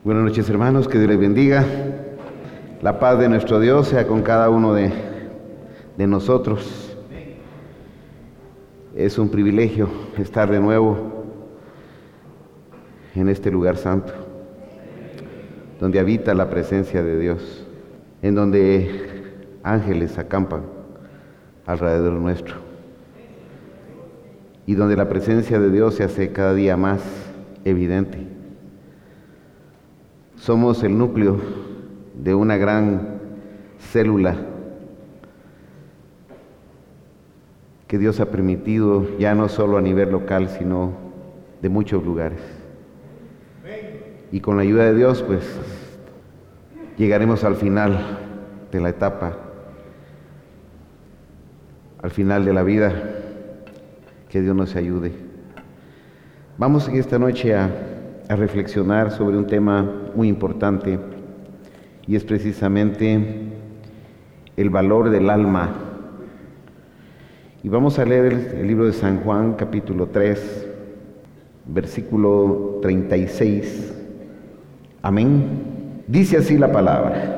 Buenas noches, hermanos, que Dios les bendiga. La paz de nuestro Dios sea con cada uno de nosotros. Es un privilegio estar de nuevo en este lugar santo, donde habita la presencia de Dios, en donde ángeles acampan alrededor nuestro, y donde la presencia de Dios se hace cada día más evidente. Somos el núcleo de una gran célula que Dios ha permitido, ya no solo a nivel local, sino de muchos lugares. Y con la ayuda de Dios, pues, llegaremos al final de la etapa, al final de la vida. Que Dios nos ayude. Vamos en esta noche a reflexionar sobre un tema muy importante, y es precisamente el valor del alma. Y vamos a leer el libro de San Juan, capítulo 3, versículo 36. Amén. Dice así la palabra: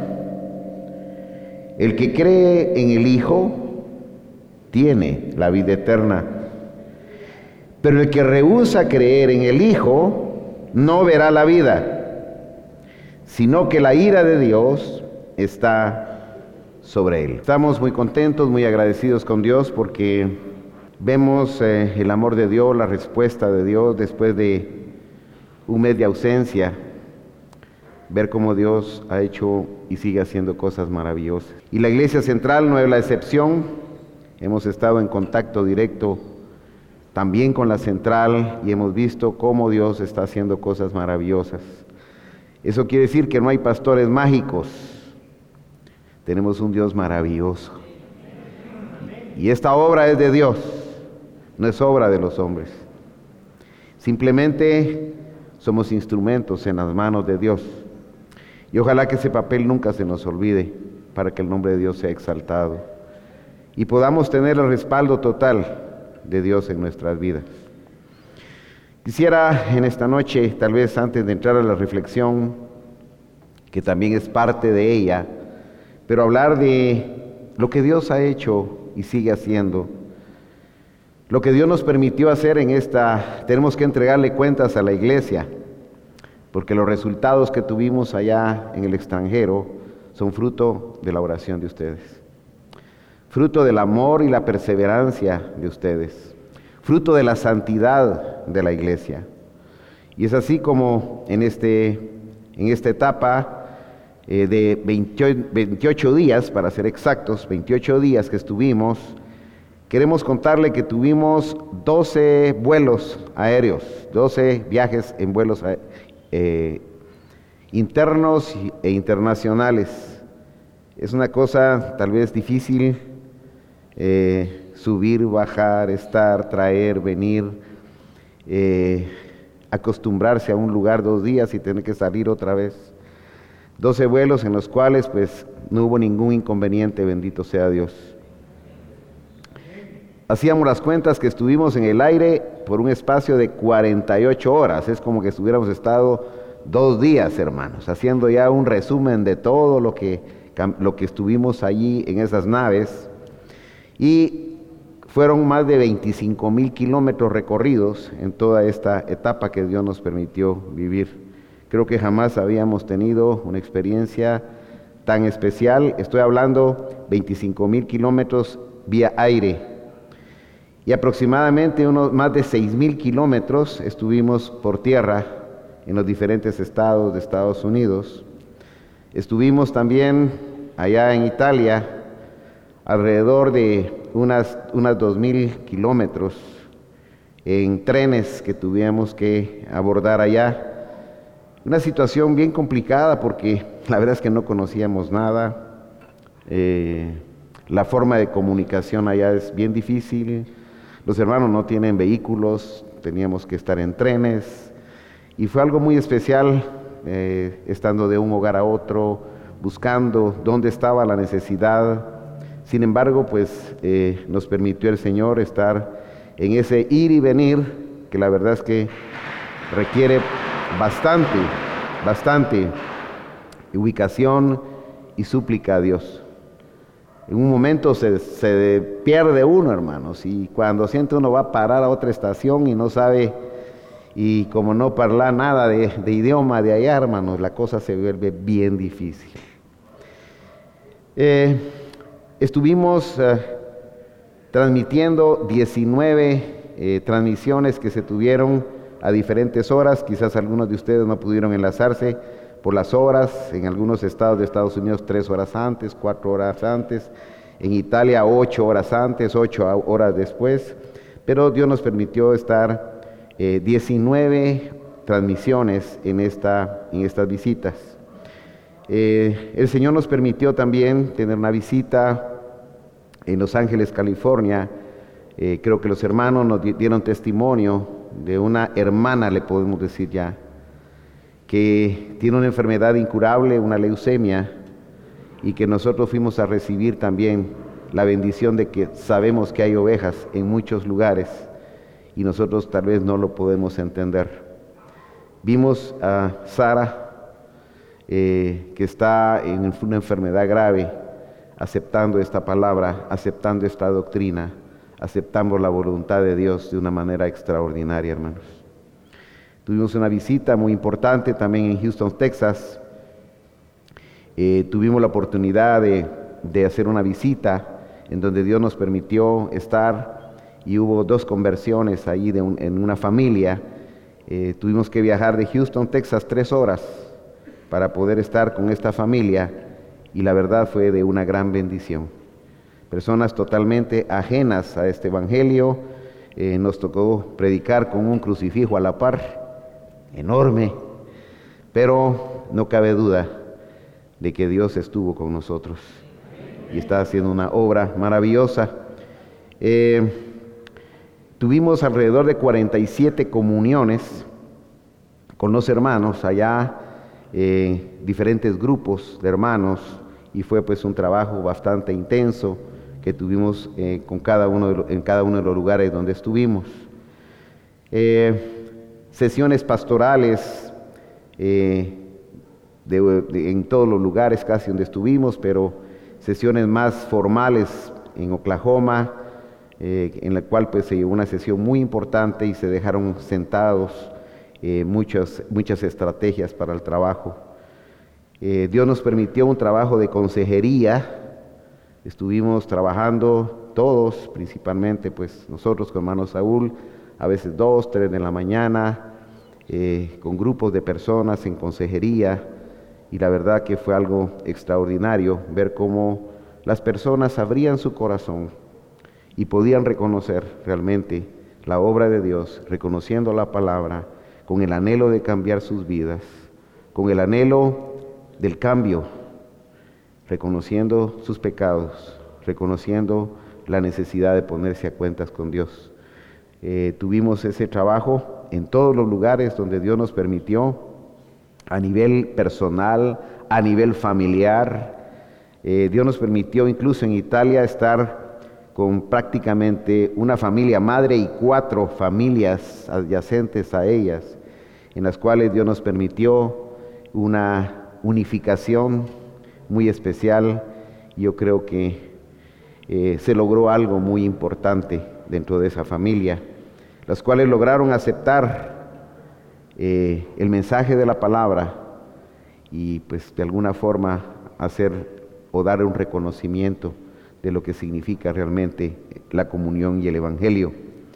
el que cree en el Hijo tiene la vida eterna, pero el que rehúsa creer en el Hijo no verá la vida, sino que la ira de Dios está sobre él. Estamos muy contentos, muy agradecidos con Dios, porque vemos el amor de Dios, la respuesta de Dios después de un mes de ausencia. Ver cómo Dios ha hecho y sigue haciendo cosas maravillosas. Y la Iglesia Central no es la excepción. Hemos estado en contacto directo también con la central y hemos visto cómo Dios está haciendo cosas maravillosas. Eso quiere decir que no hay pastores mágicos. Tenemos un Dios maravilloso. Y esta obra es de Dios, no es obra de los hombres. Simplemente somos instrumentos en las manos de Dios. Y ojalá que ese papel nunca se nos olvide, para que el nombre de Dios sea exaltado y podamos tener el respaldo total de Dios en nuestras vidas. Quisiera en esta noche, tal vez antes de entrar a la reflexión, que también es parte de ella, pero hablar de lo que Dios ha hecho y sigue haciendo. Lo que Dios nos permitió hacer en esta, tenemos que entregarle cuentas a la iglesia, porque los resultados que tuvimos allá en el extranjero son fruto de la oración de ustedes. Fruto del amor y la perseverancia de ustedes, fruto de la santidad de la iglesia. Y es así como en esta etapa de 28 días, para ser exactos, 28 días que estuvimos, queremos contarle que tuvimos 12 vuelos aéreos, 12 viajes en vuelos internos e internacionales. Es una cosa tal vez difícil, subir, bajar, estar, traer, venir, acostumbrarse a un lugar 2 días y tener que salir otra vez. 12 vuelos en los cuales pues no hubo ningún inconveniente, bendito sea Dios. Hacíamos las cuentas que estuvimos en el aire por un espacio de 48 horas, es como que hubiéramos estado 2 días, hermanos, haciendo ya un resumen de todo lo que estuvimos allí en esas naves. Y fueron más de 25,000 kilómetros recorridos en toda esta etapa que Dios nos permitió vivir. Creo que jamás habíamos tenido una experiencia tan especial. Estoy hablando 25,000 kilómetros vía aire. Y aproximadamente más de 6,000 kilómetros estuvimos por tierra en los diferentes estados de Estados Unidos. Estuvimos también allá en Italia, alrededor de unas 2,000 kilómetros en trenes que tuvimos que abordar allá. Una situación bien complicada porque la verdad es que no conocíamos nada. La forma de comunicación allá es bien difícil. Los hermanos no tienen vehículos, teníamos que estar en trenes. Y fue algo muy especial, estando de un hogar a otro, buscando dónde estaba la necesidad. Sin embargo, pues nos permitió el Señor estar en ese ir y venir, que la verdad es que requiere bastante ubicación y súplica a Dios. En un momento se pierde uno, hermanos, y cuando siente uno va a parar a otra estación y no sabe, y como no parla nada de idioma de allá, hermanos, la cosa se vuelve bien difícil. Estuvimos transmitiendo 19 transmisiones que se tuvieron a diferentes horas. Quizás algunos de ustedes no pudieron enlazarse por las horas. En algunos estados de Estados Unidos 3 horas antes, 4 horas antes. En Italia 8 horas antes, 8 horas después. Pero Dios nos permitió estar 19 transmisiones en estas visitas. El Señor nos permitió también tener una visita en Los Ángeles, California. Creo que los hermanos nos dieron testimonio de una hermana, le podemos decir ya, que tiene una enfermedad incurable, una leucemia, y que nosotros fuimos a recibir también la bendición de que sabemos que hay ovejas en muchos lugares y nosotros tal vez no lo podemos entender. Vimos a Sara, que está en una enfermedad grave, aceptando esta palabra, aceptando esta doctrina, aceptando la voluntad de Dios de una manera extraordinaria, hermanos. Tuvimos una visita muy importante también en Houston, Texas. Tuvimos la oportunidad de hacer una visita en donde Dios nos permitió estar y hubo 2 conversiones ahí en una familia. Tuvimos que viajar de Houston, Texas 3 horas para poder estar con esta familia y la verdad fue de una gran bendición. Personas totalmente ajenas a este evangelio. Nos tocó predicar con un crucifijo a la par, enorme, pero no cabe duda de que Dios estuvo con nosotros y está haciendo una obra maravillosa. Tuvimos alrededor de 47 comuniones con los hermanos allá, diferentes grupos de hermanos, y fue pues un trabajo bastante intenso que tuvimos en cada uno de los lugares donde estuvimos. Sesiones pastorales en todos los lugares casi donde estuvimos, pero sesiones más formales en Oklahoma, en la cual pues se llevó una sesión muy importante y se dejaron sentados muchas estrategias para el trabajo. Dios nos permitió un trabajo de consejería. Estuvimos trabajando todos, principalmente pues nosotros con hermano Saúl, a veces 2, 3 de la mañana, con grupos de personas en consejería, y la verdad que fue algo extraordinario ver cómo las personas abrían su corazón y podían reconocer realmente la obra de Dios, reconociendo la palabra, con el anhelo de cambiar sus vidas, con el anhelo del cambio, reconociendo sus pecados, reconociendo la necesidad de ponerse a cuentas con Dios. Tuvimos ese trabajo en todos los lugares donde Dios nos permitió, a nivel personal, a nivel familiar. Dios nos permitió incluso en Italia estar con prácticamente una familia madre y 4 familias adyacentes a ellas, en las cuales Dios nos permitió una unificación muy especial. Yo creo que se logró algo muy importante dentro de esa familia, las cuales lograron aceptar el mensaje de la palabra y pues de alguna forma hacer o dar un reconocimiento de lo que significa realmente la comunión y el evangelio.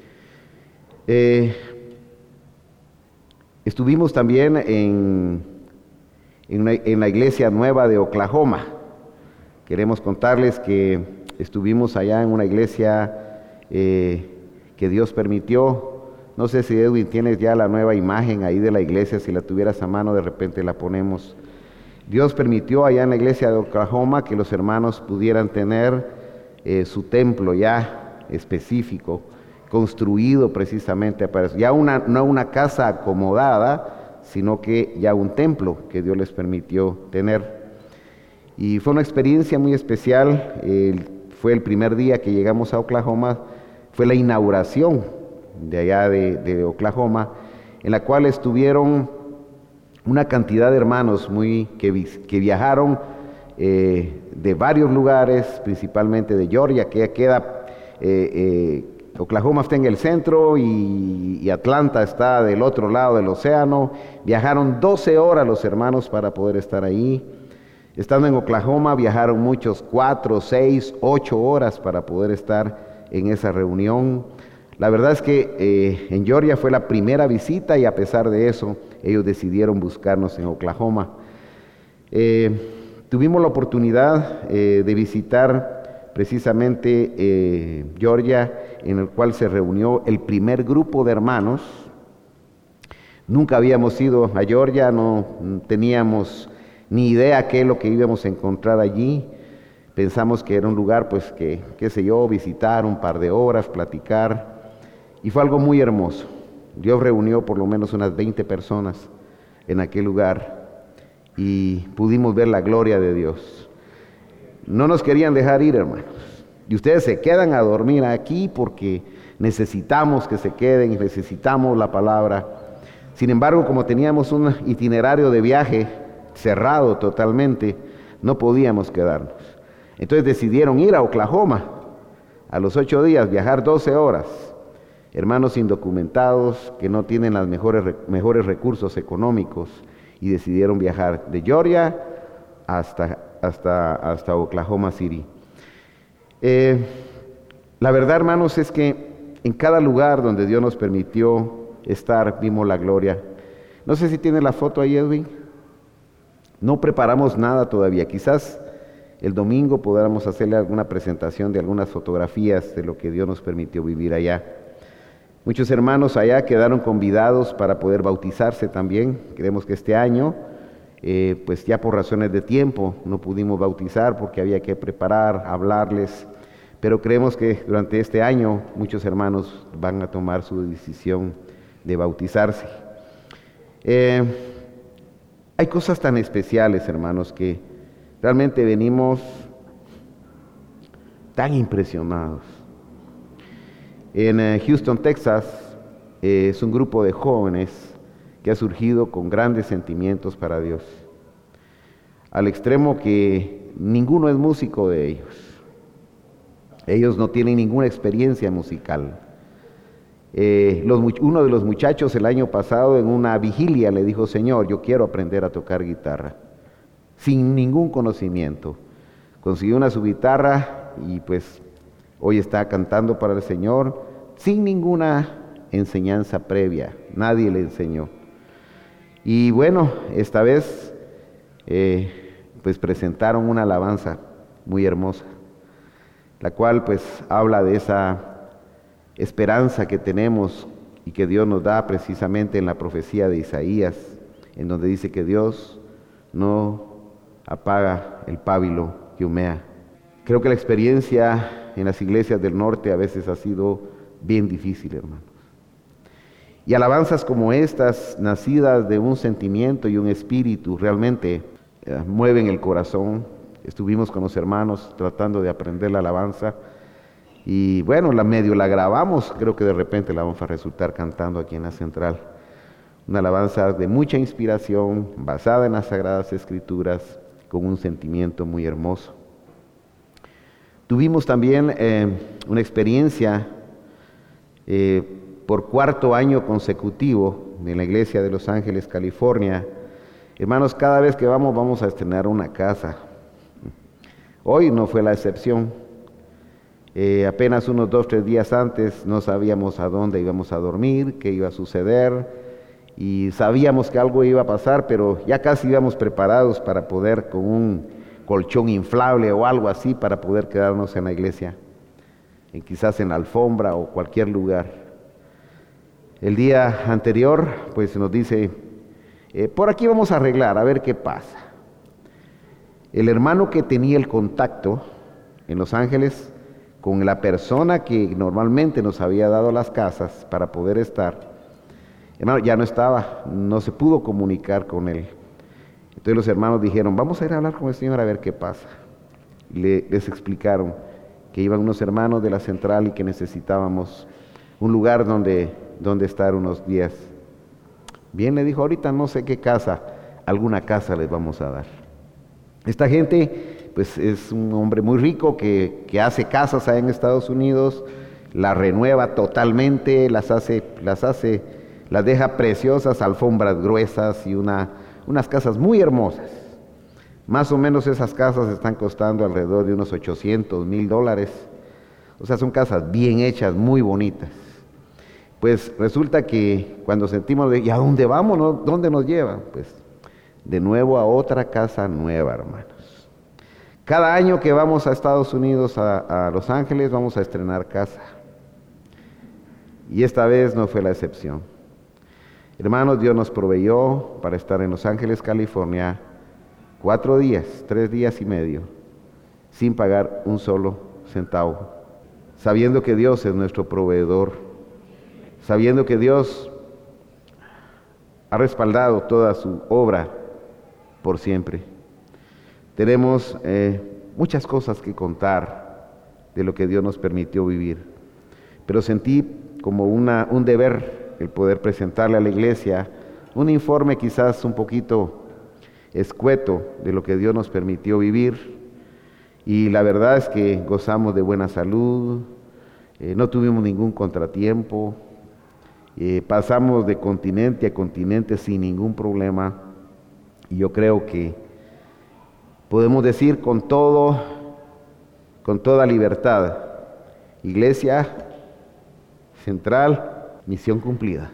Estuvimos también en la iglesia nueva de Oklahoma. Queremos contarles que estuvimos allá en una iglesia que Dios permitió. No sé si Edwin tienes ya la nueva imagen ahí de la iglesia, si la tuvieras a mano de repente la ponemos. Dios permitió allá en la iglesia de Oklahoma que los hermanos pudieran tener su templo ya específico, construido precisamente para eso. Ya no una casa acomodada, sino que ya un templo que Dios les permitió tener. Y fue una experiencia muy especial. Fue el primer día que llegamos a Oklahoma, fue la inauguración de allá de Oklahoma, en la cual estuvieron una cantidad de hermanos que viajaron de varios lugares, principalmente de Georgia, que queda, Oklahoma está en el centro y Atlanta está del otro lado del océano. Viajaron 12 horas los hermanos para poder estar ahí. Estando en Oklahoma viajaron muchos 4, 6, 8 horas para poder estar en esa reunión. La verdad es que en Georgia fue la primera visita y a pesar de eso ellos decidieron buscarnos en Oklahoma. Tuvimos la oportunidad de visitar precisamente Georgia, en el cual se reunió el primer grupo de hermanos. Nunca habíamos ido a Georgia, no teníamos ni idea qué es lo que íbamos a encontrar allí. Pensamos que era un lugar, pues, qué sé yo, visitar un par de horas, platicar. Y fue algo muy hermoso. Dios reunió por lo menos unas 20 personas en aquel lugar y pudimos ver la gloria de Dios. No nos querían dejar ir, hermanos. Y ustedes se quedan a dormir aquí porque necesitamos que se queden, necesitamos la palabra. Sin embargo, como teníamos un itinerario de viaje cerrado totalmente, no podíamos quedarnos. Entonces decidieron ir a Oklahoma. A los 8 días, viajar 12 horas. Hermanos indocumentados que no tienen los mejores recursos económicos y decidieron viajar de Georgia hasta Oklahoma City. La verdad, hermanos, es que en cada lugar donde Dios nos permitió estar, vimos la gloria. No sé si tiene la foto ahí, Edwin. No preparamos nada todavía. Quizás el domingo podamos hacerle alguna presentación de algunas fotografías de lo que Dios nos permitió vivir allá. Muchos hermanos allá quedaron convidados para poder bautizarse también. Creemos que este año, pues ya por razones de tiempo, no pudimos bautizar porque había que preparar, hablarles. Pero creemos que durante este año muchos hermanos van a tomar su decisión de bautizarse. Hay cosas tan especiales, hermanos, que realmente venimos tan impresionados. En Houston, Texas, es un grupo de jóvenes que ha surgido con grandes sentimientos para Dios, al extremo que ninguno es músico de ellos. Ellos no tienen ninguna experiencia musical. Uno de los muchachos el año pasado en una vigilia le dijo: Señor, yo quiero aprender a tocar guitarra, sin ningún conocimiento. Consiguió una su guitarra y pues hoy está cantando para el Señor sin ninguna enseñanza previa. Nadie le enseñó. Y bueno, esta vez pues presentaron una alabanza muy hermosa, la cual pues habla de esa esperanza que tenemos y que Dios nos da precisamente en la profecía de Isaías, en donde dice que Dios no apaga el pábilo que humea. Creo que la experiencia en las iglesias del norte a veces ha sido bien difícil, hermanos. Y alabanzas como estas, nacidas de un sentimiento y un espíritu, realmente mueven el corazón. Estuvimos con los hermanos tratando de aprender la alabanza y bueno, la grabamos, creo que de repente la vamos a resultar cantando aquí en la central. Una alabanza de mucha inspiración, basada en las Sagradas Escrituras, con un sentimiento muy hermoso. Tuvimos también una experiencia por 4º año consecutivo en la iglesia de Los Ángeles, California. Hermanos, cada vez que vamos a estrenar una casa. Hoy no fue la excepción. Apenas unos 2 o 3 días antes no sabíamos a dónde íbamos a dormir, qué iba a suceder, y sabíamos que algo iba a pasar, pero ya casi íbamos preparados para poder, con un colchón inflable o algo así, para poder quedarnos en la iglesia, quizás en la alfombra o cualquier lugar. El día anterior pues nos dice: por aquí vamos a arreglar, a ver qué pasa. El hermano que tenía el contacto en Los Ángeles con la persona que normalmente nos había dado las casas para poder estar, hermano, ya no estaba, no se pudo comunicar con él. Entonces los hermanos dijeron: vamos a ir a hablar con el Señor a ver qué pasa. Y les explicaron que iban unos hermanos de la central y que necesitábamos un lugar donde estar unos días. Bien, le dijo, ahorita no sé qué casa, alguna casa les vamos a dar. Esta gente, pues es un hombre muy rico que hace casas allá en Estados Unidos, las renueva totalmente, las deja preciosas, alfombras gruesas y unas casas muy hermosas. Más o menos esas casas están costando alrededor de unos $800,000. O sea, son casas bien hechas, muy bonitas. Pues resulta que cuando sentimos, ¿y a dónde vamos? ¿No? ¿Dónde nos lleva? Pues de nuevo a otra casa nueva, hermanos. Cada año que vamos a Estados Unidos, a Los Ángeles, vamos a estrenar casa. Y esta vez no fue la excepción. Hermanos, Dios nos proveyó para estar en Los Ángeles, California, 4 días, 3 días y medio, sin pagar un solo centavo, sabiendo que Dios es nuestro proveedor, sabiendo que Dios ha respaldado toda su obra por siempre. Tenemos muchas cosas que contar de lo que Dios nos permitió vivir, pero sentí como un deber el poder presentarle a la iglesia un informe quizás un poquito escueto de lo que Dios nos permitió vivir, y la verdad es que gozamos de buena salud, no tuvimos ningún contratiempo, pasamos de continente a continente sin ningún problema, y yo creo que podemos decir con toda libertad, Iglesia Central, misión cumplida.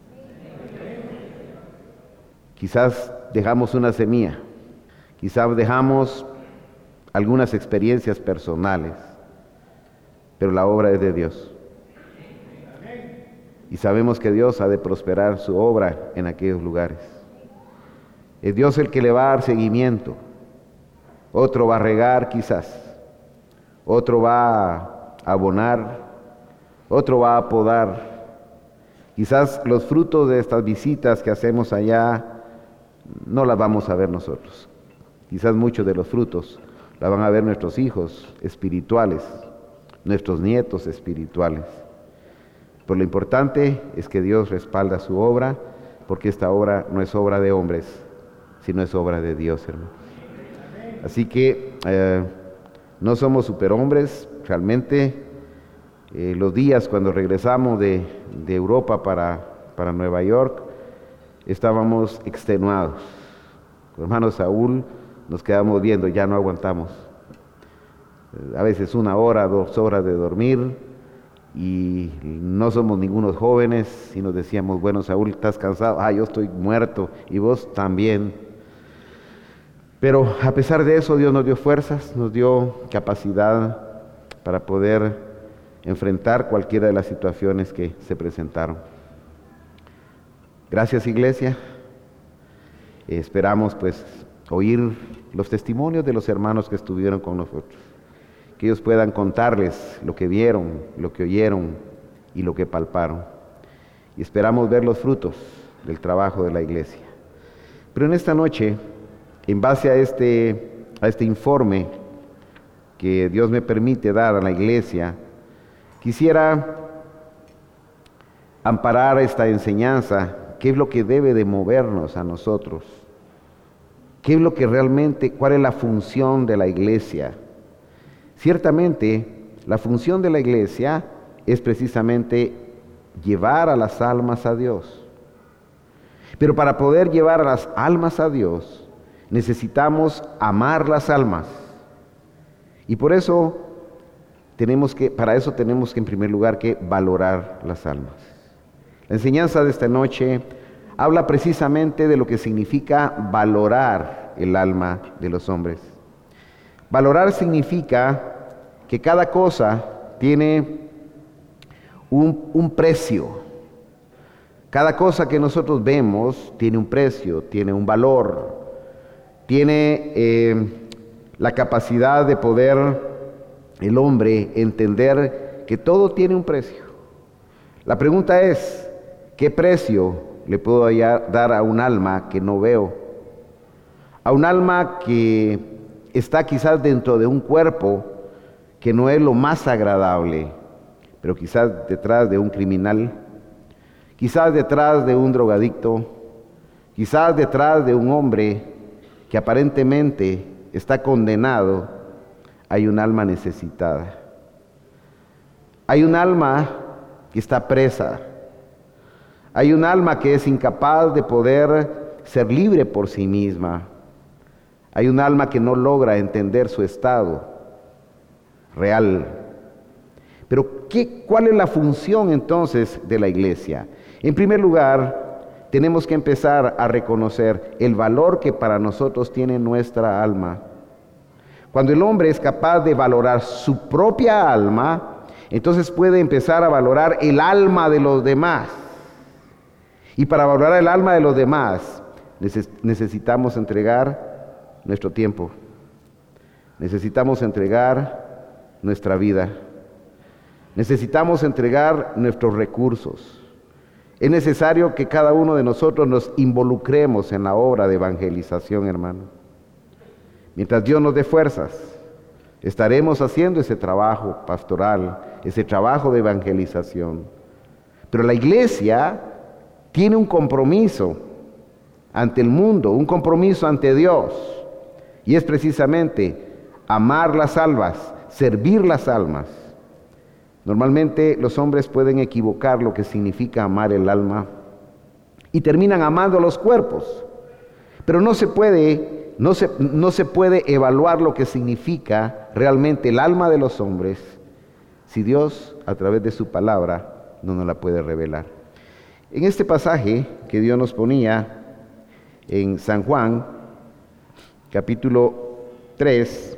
Quizás dejamos una semilla, quizás dejamos algunas experiencias personales, pero la obra es de Dios. Y sabemos que Dios ha de prosperar su obra en aquellos lugares. Es Dios el que le va a dar seguimiento. Otro va a regar quizás, otro va a abonar, otro va a podar. Quizás los frutos de estas visitas que hacemos allá no las vamos a ver nosotros. Quizás muchos de los frutos la van a ver nuestros hijos espirituales, nuestros nietos espirituales. Pero lo importante es que Dios respalda su obra, porque esta obra no es obra de hombres, sino es obra de Dios, hermanos. Así que no somos superhombres, realmente. Los días cuando regresamos de Europa para Nueva York, estábamos extenuados. Con hermano Saúl nos quedamos viendo, ya no aguantamos. A veces 1 hora, 2 horas de dormir, y no somos ningunos jóvenes, y nos decíamos, bueno, Saúl, ¿estás cansado? Yo estoy muerto, y vos también. Pero a pesar de eso, Dios nos dio fuerzas, nos dio capacidad para poder enfrentar cualquiera de las situaciones que se presentaron. Gracias, iglesia. Esperamos pues oír los testimonios de los hermanos que estuvieron con nosotros, que ellos puedan contarles lo que vieron, lo que oyeron y lo que palparon. Y esperamos ver los frutos del trabajo de la iglesia. Pero en esta noche, en base a este informe que Dios me permite dar a la iglesia, quisiera amparar esta enseñanza. ¿Qué es lo que debe de movernos a nosotros? ¿Qué es lo que realmente, cuál es la función de la iglesia? Ciertamente, la función de la iglesia es precisamente llevar a las almas a Dios. Pero para poder llevar a las almas a Dios, necesitamos amar las almas. Y por eso para eso tenemos que en primer lugar que valorar las almas. La enseñanza de esta noche habla precisamente de lo que significa valorar el alma de los hombres. Valorar significa que cada cosa tiene un precio. Cada cosa que nosotros vemos tiene un precio, tiene un valor, tiene la capacidad de poder el hombre entender que todo tiene un precio. La pregunta es, ¿qué precio le puedo dar a un alma que no veo? A un alma que está quizás dentro de un cuerpo que no es lo más agradable, pero quizás detrás de un criminal, quizás detrás de un drogadicto, Quizás detrás de un hombre que aparentemente está condenado, hay un alma necesitada. Hay un alma que está presa. Hay un alma que es incapaz de poder ser libre por sí misma. Hay un alma que no logra entender su estado real. Pero ¿cuál es la función entonces de la iglesia? En primer lugar, tenemos que empezar a reconocer el valor que para nosotros tiene nuestra alma. Cuando el hombre es capaz de valorar su propia alma, entonces puede empezar a valorar el alma de los demás. Y para valorar el alma de los demás, necesitamos entregar nuestro tiempo. Necesitamos entregar nuestra vida. Necesitamos entregar nuestros recursos. Es necesario que cada uno de nosotros nos involucremos en la obra de evangelización, hermano. Mientras Dios nos dé fuerzas, estaremos haciendo ese trabajo pastoral, ese trabajo de evangelización. Pero la iglesia tiene un compromiso ante el mundo, un compromiso ante Dios. Y es precisamente amar las almas, servir las almas. Normalmente los hombres pueden equivocar lo que significa amar el alma y terminan amando los cuerpos. Pero no se puede evaluar lo que significa realmente el alma de los hombres si Dios, a través de su palabra, no nos la puede revelar. En este pasaje que Dios nos ponía en San Juan, capítulo 3,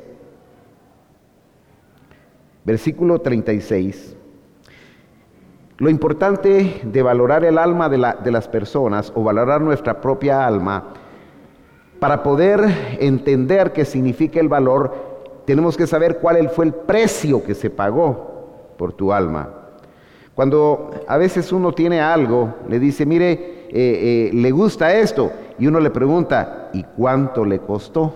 versículo 36, lo importante de valorar el alma de las personas o valorar nuestra propia alma, para poder entender qué significa el valor, tenemos que saber cuál fue el precio que se pagó por tu alma. Cuando a veces uno tiene algo, le dice, mire, le gusta esto, y uno le pregunta, ¿y cuánto le costó?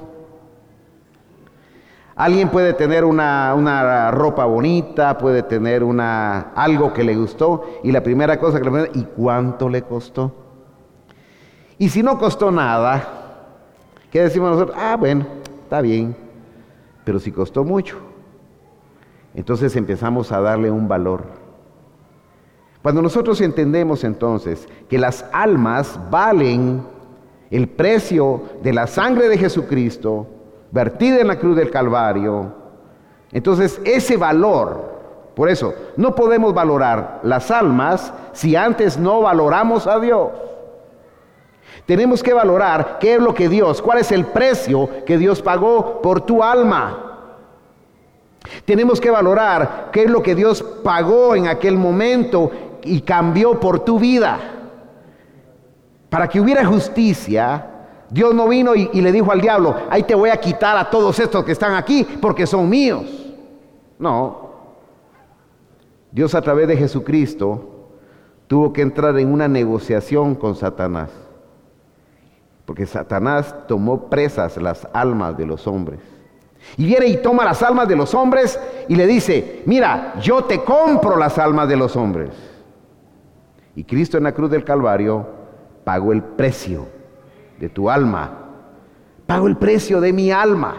Alguien puede tener una ropa bonita, puede tener algo que le gustó, y la primera cosa que le pregunta, ¿y cuánto le costó? Y si no costó nada, ¿qué decimos nosotros? Bueno, está bien, pero si costó mucho, entonces empezamos a darle un valor. Cuando nosotros entendemos entonces que las almas valen el precio de la sangre de Jesucristo, vertida en la cruz del Calvario, entonces ese valor, por eso, no podemos valorar las almas si antes no valoramos a Dios. Tenemos que valorar qué es lo que cuál es el precio que Dios pagó por tu alma. Tenemos que valorar qué es lo que Dios pagó en aquel momento y cambió por tu vida. Para que hubiera justicia, Dios no vino y le dijo al diablo, ahí te voy a quitar a todos estos que están aquí porque son míos. No. Dios a través de Jesucristo tuvo que entrar en una negociación con Satanás. Porque Satanás tomó presas las almas de los hombres. Y viene y toma las almas de los hombres y le dice, mira, yo te compro las almas de los hombres. Y Cristo en la cruz del Calvario pagó el precio de tu alma. Pagó el precio de mi alma.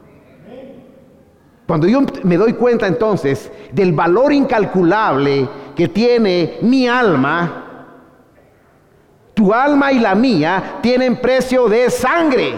Cuando yo me doy cuenta entonces del valor incalculable que tiene mi alma, tu alma y la mía tienen precio de sangre.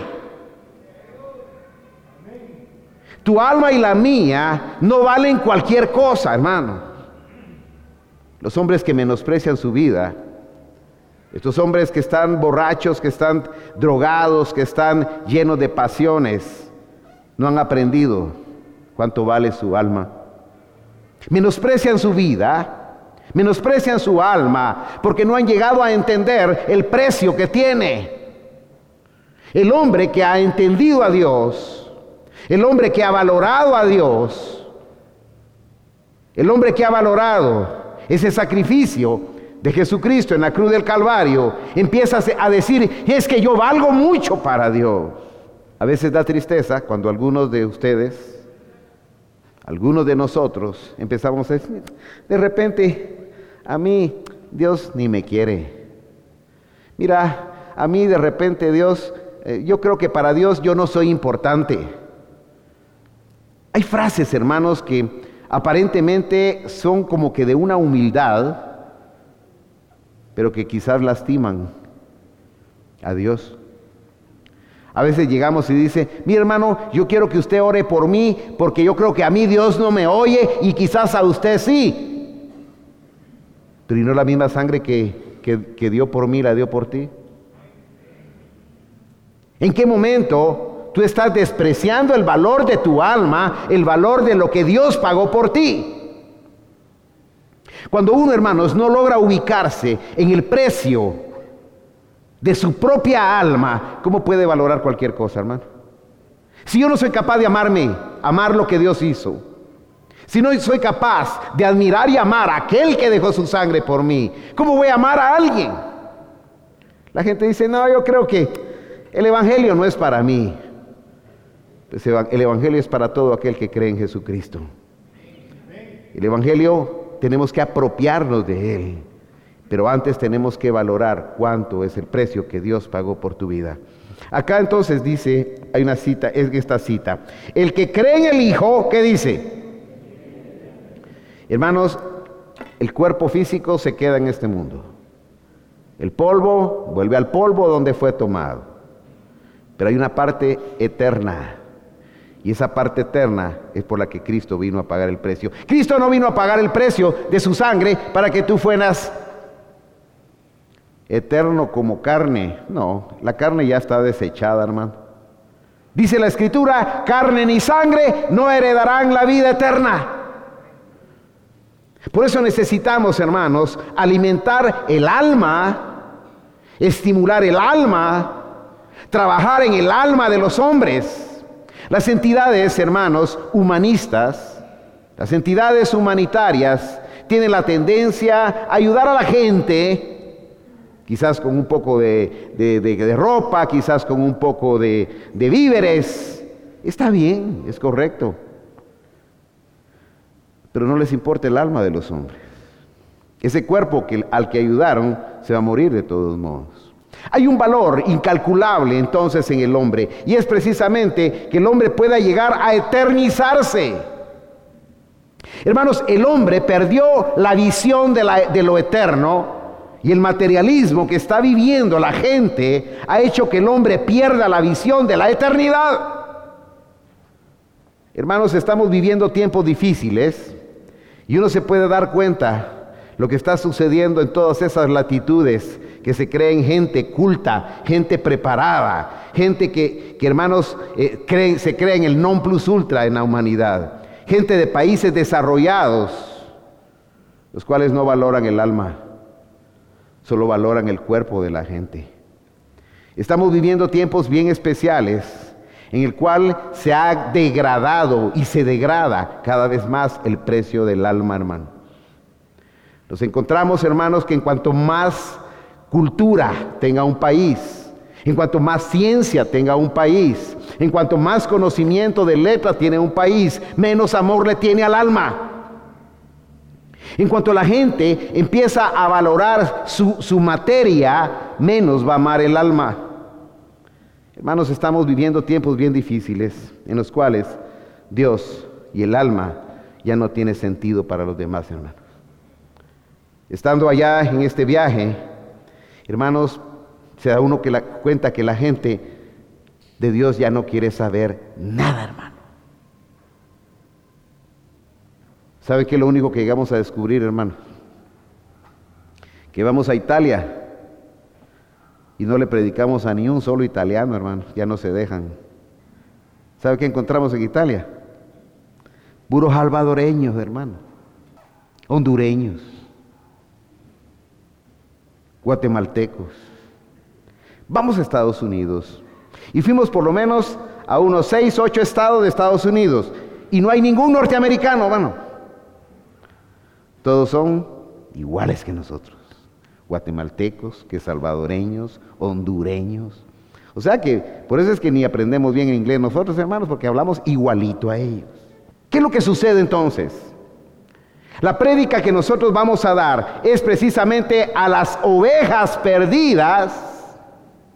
Tu alma y la mía no valen cualquier cosa, hermano. Los hombres que menosprecian su vida, estos hombres que están borrachos, que están drogados, que están llenos de pasiones, no han aprendido cuánto vale su alma. Menosprecian su vida, menosprecian su alma, porque no han llegado a entender el precio que tiene. El hombre que ha entendido a Dios, el hombre que ha valorado a Dios, el hombre que ha valorado ese sacrificio de Jesucristo en la cruz del Calvario, empieza a decir, es que yo valgo mucho para Dios. A veces da tristeza cuando algunos de ustedes, algunos de nosotros, empezamos a decir, de repente, a mí Dios ni me quiere. Mira, a mí de repente Dios, yo creo que para Dios yo no soy importante. Hay frases, hermanos, que aparentemente son como que de una humildad, pero que quizás lastiman a Dios. A veces llegamos y dice, mi hermano, yo quiero que usted ore por mí, porque yo creo que a mí Dios no me oye y quizás a usted sí. Pero ¿y no la misma sangre que dio por mí, la dio por ti? ¿En qué momento tú estás despreciando el valor de tu alma, el valor de lo que Dios pagó por ti? Cuando uno, hermanos, no logra ubicarse en el precio de su propia alma, ¿cómo puede valorar cualquier cosa, hermano? Si yo no soy capaz de amar lo que Dios hizo, si no soy capaz de admirar y amar a aquel que dejó su sangre por mí, ¿cómo voy a amar a alguien? La gente dice, no, yo creo que el Evangelio no es para mí. Pues el Evangelio es para todo aquel que cree en Jesucristo. El Evangelio tenemos que apropiarnos de él. Pero antes tenemos que valorar cuánto es el precio que Dios pagó por tu vida. Acá entonces dice, hay una cita, es esta cita. El que cree en el Hijo, ¿qué dice? Hermanos, el cuerpo físico se queda en este mundo. El polvo vuelve al polvo donde fue tomado. Pero hay una parte eterna. Y esa parte eterna es por la que Cristo vino a pagar el precio. Cristo no vino a pagar el precio de su sangre para que tú fueras eterno como carne. No, la carne ya está desechada, hermano. Dice la Escritura, carne ni sangre no heredarán la vida eterna. Por eso necesitamos, hermanos, alimentar el alma, estimular el alma, trabajar en el alma de los hombres. Las entidades, hermanos, humanistas, las entidades humanitarias, tienen la tendencia a ayudar a la gente, quizás con un poco de ropa, quizás con un poco de víveres. Está bien, es correcto. Pero no les importa el alma de los hombres. Ese cuerpo al que ayudaron se va a morir de todos modos. Hay un valor incalculable entonces en el hombre, y es precisamente que el hombre pueda llegar a eternizarse. Hermanos, el hombre perdió la visión de lo eterno. Y el materialismo que está viviendo la gente ha hecho que el hombre pierda la visión de la eternidad. Hermanos, estamos viviendo tiempos difíciles y uno se puede dar cuenta lo que está sucediendo en todas esas latitudes que se creen gente culta, gente preparada, gente que hermanos, se cree en el non plus ultra en la humanidad. Gente de países desarrollados, los cuales no valoran el alma. Solo valoran el cuerpo de la gente. Estamos viviendo tiempos bien especiales en el cual se ha degradado y se degrada cada vez más el precio del alma, hermano. Nos encontramos, hermanos, que en cuanto más cultura tenga un país, en cuanto más ciencia tenga un país, en cuanto más conocimiento de letras tiene un país, menos amor le tiene al alma. En cuanto la gente empieza a valorar su materia, menos va a amar el alma. Hermanos, estamos viviendo tiempos bien difíciles en los cuales Dios y el alma ya no tiene sentido para los demás, hermanos. Estando allá en este viaje, hermanos, se da uno cuenta que la gente de Dios ya no quiere saber nada, hermano. ¿Sabe qué es lo único que llegamos a descubrir, hermano? Que vamos a Italia y no le predicamos a ni un solo italiano, hermano. Ya no se dejan. ¿Sabe qué encontramos en Italia? Puros salvadoreños, hermano. Hondureños. Guatemaltecos. Vamos a Estados Unidos. Y fuimos por lo menos a unos 6, 8 estados de Estados Unidos. Y no hay ningún norteamericano, hermano. Todos son iguales que nosotros, guatemaltecos, que salvadoreños, hondureños. O sea que por eso es que ni aprendemos bien el inglés nosotros, hermanos, porque hablamos igualito a ellos. ¿Qué es lo que sucede entonces? La prédica que nosotros vamos a dar es precisamente a las ovejas perdidas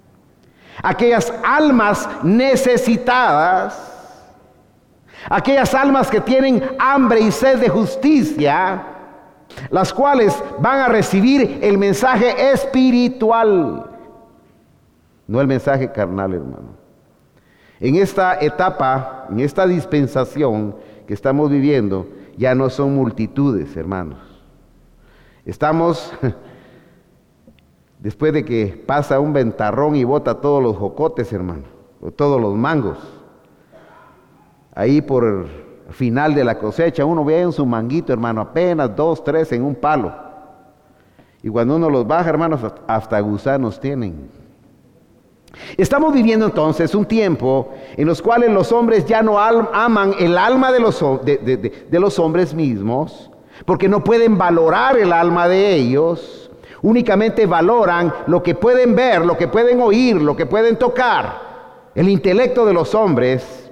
aquellas almas necesitadas, aquellas almas que tienen hambre y sed de justicia, las cuales van a recibir el mensaje espiritual, no el mensaje carnal, hermano. En esta etapa, en esta dispensación que estamos viviendo, ya no son multitudes, hermanos. Estamos, después de que pasa un ventarrón y bota todos los jocotes, hermano, o todos los mangos, ahí por el final de la cosecha, uno ve en su manguito, hermano, apenas 2, 3 en un palo. Y cuando uno los baja, hermanos, hasta gusanos tienen. Estamos viviendo entonces un tiempo en los cuales los hombres ya no aman el alma de los hombres mismos, porque no pueden valorar el alma de ellos, únicamente valoran lo que pueden ver, lo que pueden oír, lo que pueden tocar, el intelecto de los hombres,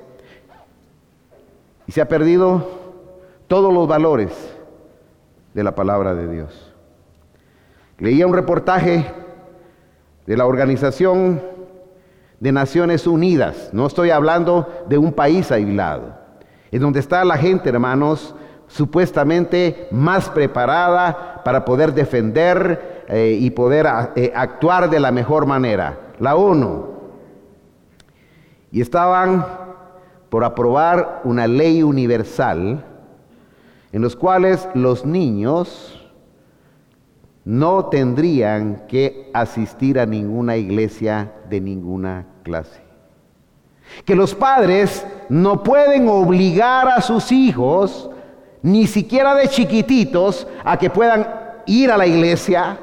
y se ha perdido todos los valores de la palabra de Dios. Leía un reportaje de la Organización de Naciones Unidas, no estoy hablando de un país aislado, en donde está la gente, hermanos, supuestamente más preparada para poder defender y poder actuar de la mejor manera, la ONU. Y estaban por aprobar una ley universal en los cuales los niños no tendrían que asistir a ninguna iglesia de ninguna clase. Que los padres no pueden obligar a sus hijos, ni siquiera de chiquititos, a que puedan ir a la iglesia.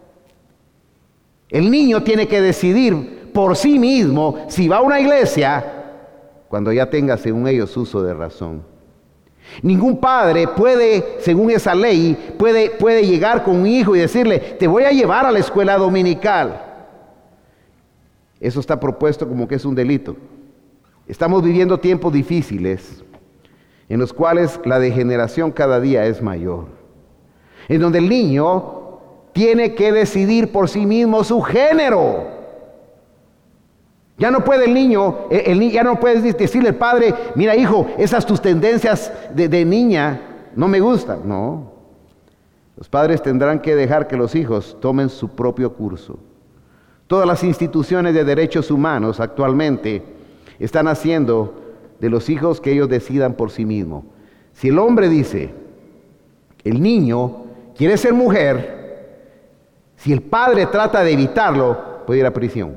El niño tiene que decidir por sí mismo si va a una iglesia cuando ya tenga, según ellos, uso de razón. Ningún padre puede, según esa ley, puede llegar con un hijo y decirle, te voy a llevar a la escuela dominical. Eso está propuesto como que es un delito. Estamos viviendo tiempos difíciles en los cuales la degeneración cada día es mayor, en donde el niño tiene que decidir por sí mismo su género. Ya no puede el niño ya no puede decirle al padre, mira hijo, esas tus tendencias de niña no me gustan. No, los padres tendrán que dejar que los hijos tomen su propio curso. Todas las instituciones de derechos humanos actualmente están haciendo de los hijos que ellos decidan por sí mismos. Si el hombre dice, el niño quiere ser mujer, si el padre trata de evitarlo, puede ir a prisión.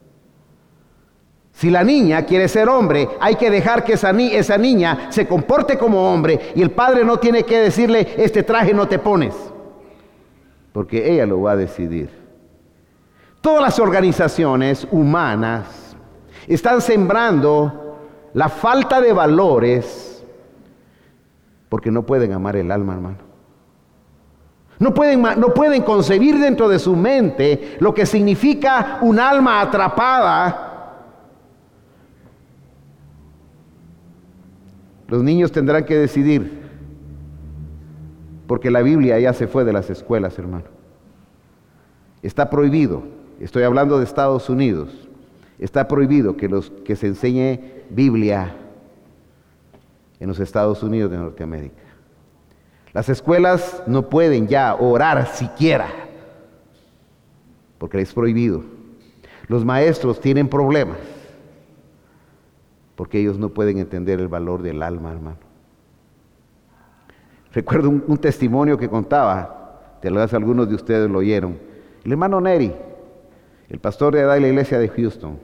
Si la niña quiere ser hombre, hay que dejar que esa niña se comporte como hombre y el padre no tiene que decirle, este traje no te pones, porque ella lo va a decidir. Todas las organizaciones humanas están sembrando la falta de valores porque no pueden amar el alma, hermano. No pueden concebir dentro de su mente lo que significa un alma atrapada. Los niños tendrán que decidir, porque la Biblia ya se fue de las escuelas, hermano. Está prohibido, estoy hablando de Estados Unidos, está prohibido que se enseñe Biblia en los Estados Unidos de Norteamérica. Las escuelas no pueden ya orar siquiera, porque es prohibido. Los maestros tienen problemas, porque ellos no pueden entender el valor del alma, hermano. Recuerdo un testimonio que contaba, tal vez algunos de ustedes lo oyeron. El hermano Neri, el pastor de la iglesia de Houston,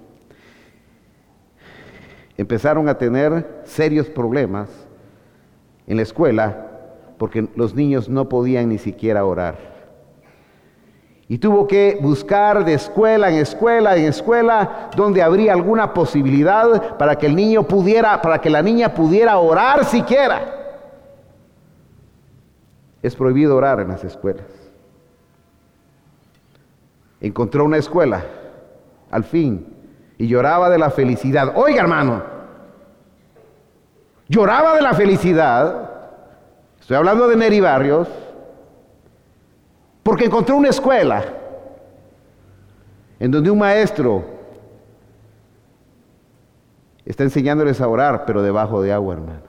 empezaron a tener serios problemas en la escuela porque los niños no podían ni siquiera orar. Y tuvo que buscar de escuela en escuela, donde habría alguna posibilidad para que la niña pudiera orar siquiera. Es prohibido orar en las escuelas. Encontró una escuela, al fin, y lloraba de la felicidad. Oiga, hermano, lloraba de la felicidad. Estoy hablando de Neri Barrios. Porque encontró una escuela en donde un maestro Está enseñándoles a orar, pero debajo de agua, hermano.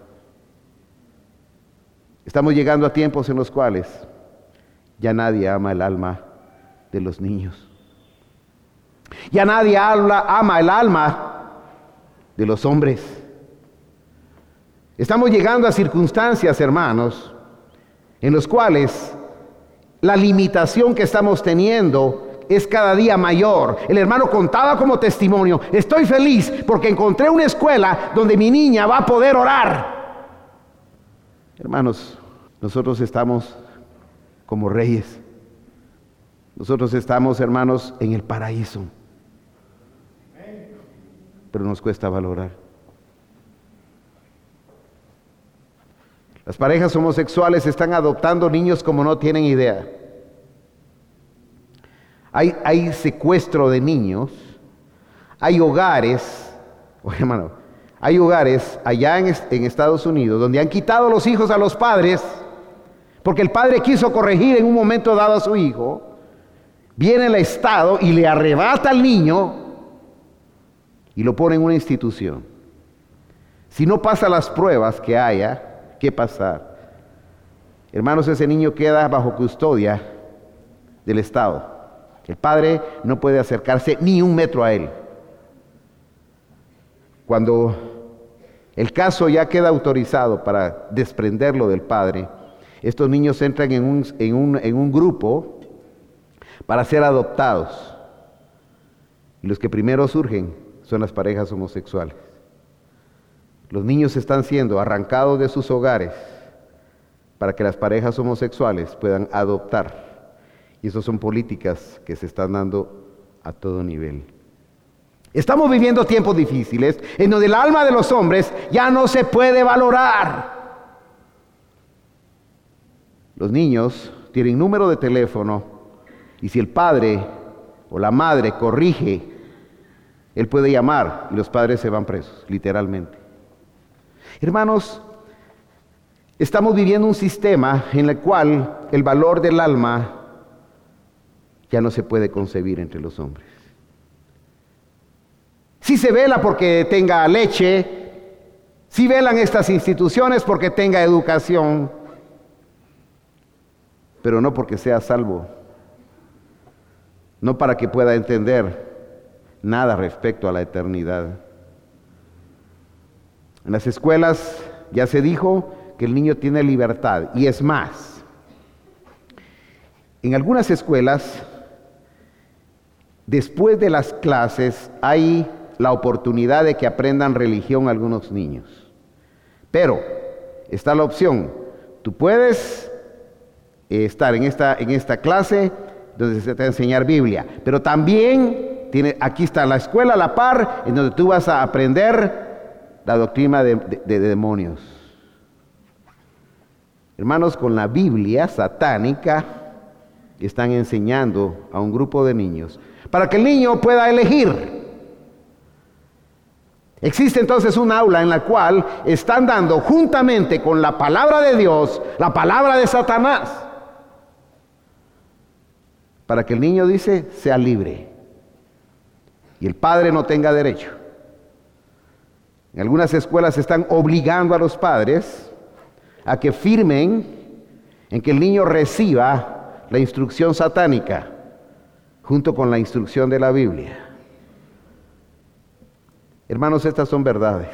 Estamos llegando a tiempos en los cuales ya nadie ama el alma de los niños. Ya nadie ama el alma de los hombres. Estamos llegando a circunstancias, hermanos, en los cuales la limitación que estamos teniendo es cada día mayor. El hermano contaba como testimonio: estoy feliz porque encontré una escuela donde mi niña va a poder orar. Hermanos, nosotros estamos como reyes. Nosotros estamos, hermanos, en el paraíso. Pero nos cuesta valorar. Las parejas homosexuales están adoptando niños como no tienen idea. Hay secuestro de niños. Hay hogares, oye, hermano, hay hogares allá en Estados Unidos donde han quitado los hijos a los padres porque el padre quiso corregir en un momento dado a su hijo. Viene el Estado y le arrebata al niño y lo pone en una institución. Si no pasa las pruebas que haya que pasar, hermanos, ese niño queda bajo custodia del Estado. El padre no puede acercarse ni un metro a él. Cuando el caso ya queda autorizado para desprenderlo del padre, estos niños entran en un grupo para ser adoptados. Y los que primero surgen son las parejas homosexuales. Los niños están siendo arrancados de sus hogares para que las parejas homosexuales puedan adoptar. Y esas son políticas que se están dando a todo nivel. Estamos viviendo tiempos difíciles en donde el alma de los hombres ya no se puede valorar. Los niños tienen número de teléfono y si el padre o la madre corrige, él puede llamar y los padres se van presos, literalmente. Hermanos, estamos viviendo un sistema en el cual el valor del alma ya no se puede concebir entre los hombres. Sí se vela porque tenga leche, sí velan estas instituciones porque tenga educación, pero no porque sea salvo, no para que pueda entender nada respecto a la eternidad. En las escuelas ya se dijo que el niño tiene libertad, y es más, en algunas escuelas, después de las clases, hay la oportunidad de que aprendan religión algunos niños. Pero está la opción: tú puedes estar en esta clase donde se te va a enseñar Biblia, pero también aquí está la escuela a la par, en donde tú vas a aprender la doctrina de demonios. Hermanos, con la Biblia satánica están enseñando a un grupo de niños para que el niño pueda elegir. Existe entonces un aula en la cual están dando juntamente con la palabra de Dios, la palabra de Satanás, para que el niño, dice, sea libre y el padre no tenga derecho. En algunas escuelas están obligando a los padres a que firmen en que el niño reciba la instrucción satánica junto con la instrucción de la Biblia. Hermanos, estas son verdades.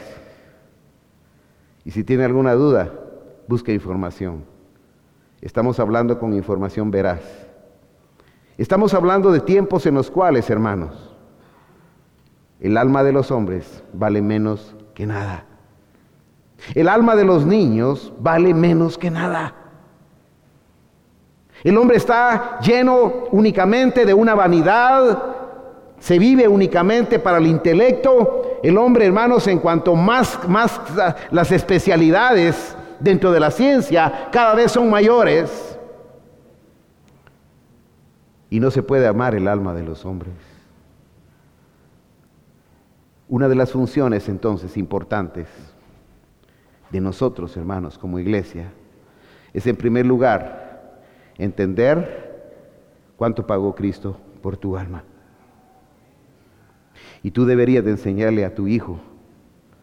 Y si tiene alguna duda, busque información. Estamos hablando con información veraz. Estamos hablando de tiempos en los cuales, hermanos, el alma de los hombres vale menos que nada. El alma de los niños vale menos que nada. El hombre está lleno únicamente de una vanidad, se vive únicamente para el intelecto. El hombre, hermanos, en cuanto más las especialidades dentro de la ciencia cada vez son mayores, y no se puede amar el alma de los hombres. Una de las funciones entonces importantes de nosotros, hermanos, como iglesia, es en primer lugar entender cuánto pagó Cristo por tu alma. Y tú deberías de enseñarle a tu hijo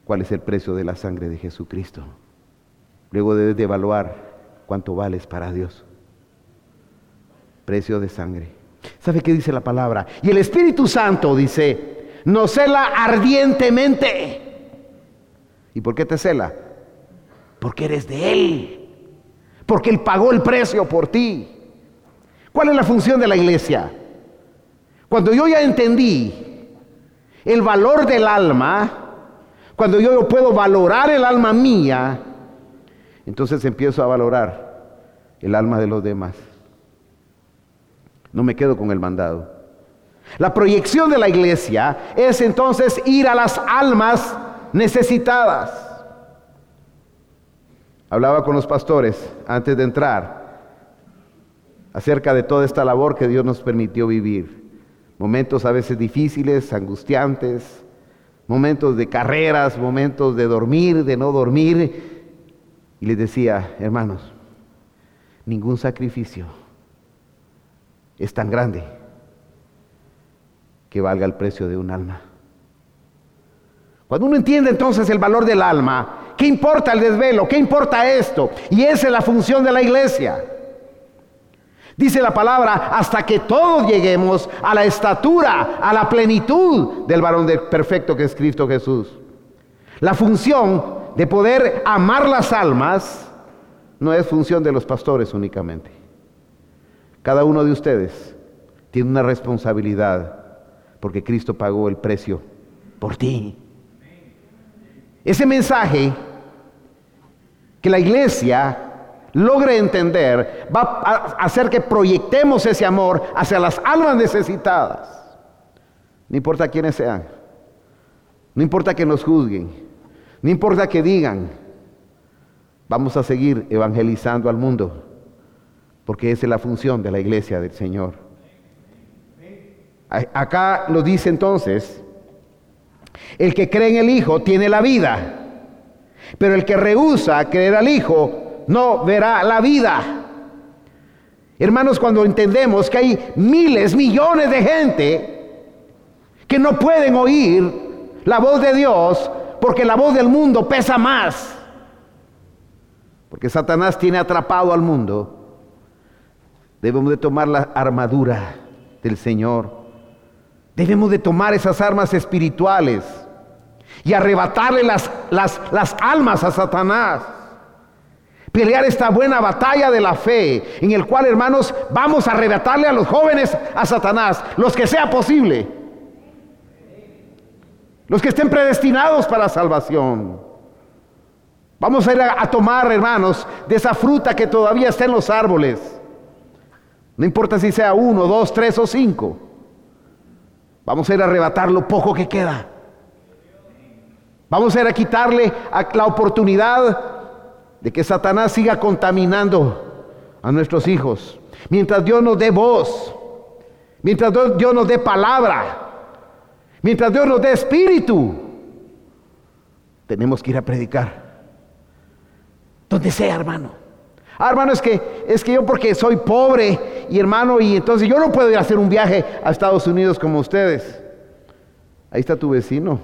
cuál es el precio de la sangre de Jesucristo. Luego debes de evaluar cuánto vales para Dios. Precio de sangre. ¿Sabe qué dice la palabra? Y el Espíritu Santo dice, nos cela ardientemente. ¿Y por qué te cela? Porque eres de Él. Porque Él pagó el precio por ti. ¿Cuál es la función de la iglesia? Cuando yo ya entendí el valor del alma, cuando yo puedo valorar el alma mía, entonces empiezo a valorar el alma de los demás. No me quedo con el mandado. La proyección de la iglesia es entonces ir a las almas necesitadas. Hablaba con los pastores antes de entrar acerca de toda esta labor que Dios nos permitió vivir. Momentos a veces difíciles, angustiantes, momentos de carreras, momentos de dormir, de no dormir. Y les decía, hermanos, ningún sacrificio es tan grande que valga el precio de un alma. Cuando uno entiende entonces el valor del alma, ¿qué importa el desvelo? ¿Qué importa esto? Y esa es la función de la iglesia. Dice la palabra, hasta que todos lleguemos a la estatura, a la plenitud del varón perfecto que es Cristo Jesús. La función de poder amar las almas no es función de los pastores únicamente. Cada uno de ustedes tiene una responsabilidad porque Cristo pagó el precio por ti. Ese mensaje que la iglesia logre entender va a hacer que proyectemos ese amor hacia las almas necesitadas. No importa quiénes sean, no importa que nos juzguen, no importa que digan, vamos a seguir evangelizando al mundo, porque esa es la función de la iglesia del Señor. Acá nos dice entonces, el que cree en el Hijo tiene la vida, pero el que rehúsa creer al Hijo no verá la vida. Hermanos, cuando entendemos que hay miles, millones de gente que no pueden oír la voz de Dios porque la voz del mundo pesa más, porque Satanás tiene atrapado al mundo, debemos de tomar la armadura del Señor. Debemos de tomar esas armas espirituales y arrebatarle las almas a Satanás. Pelear esta buena batalla de la fe, en el cual, hermanos, vamos a arrebatarle a los jóvenes a Satanás, los que sea posible, los que estén predestinados para salvación. Vamos a ir a tomar, hermanos, de esa fruta que todavía está en los árboles. No importa si sea 1, 2, 3 o 5. Vamos a ir a arrebatar lo poco que queda. Vamos a ir a quitarle la oportunidad de que Satanás siga contaminando a nuestros hijos. Mientras Dios nos dé voz, mientras Dios nos dé palabra, mientras Dios nos dé espíritu, tenemos que ir a predicar. Donde sea, hermano. Hermano, es que yo porque soy pobre y hermano, y entonces yo no puedo ir a hacer un viaje a Estados Unidos como ustedes. Ahí está tu vecino.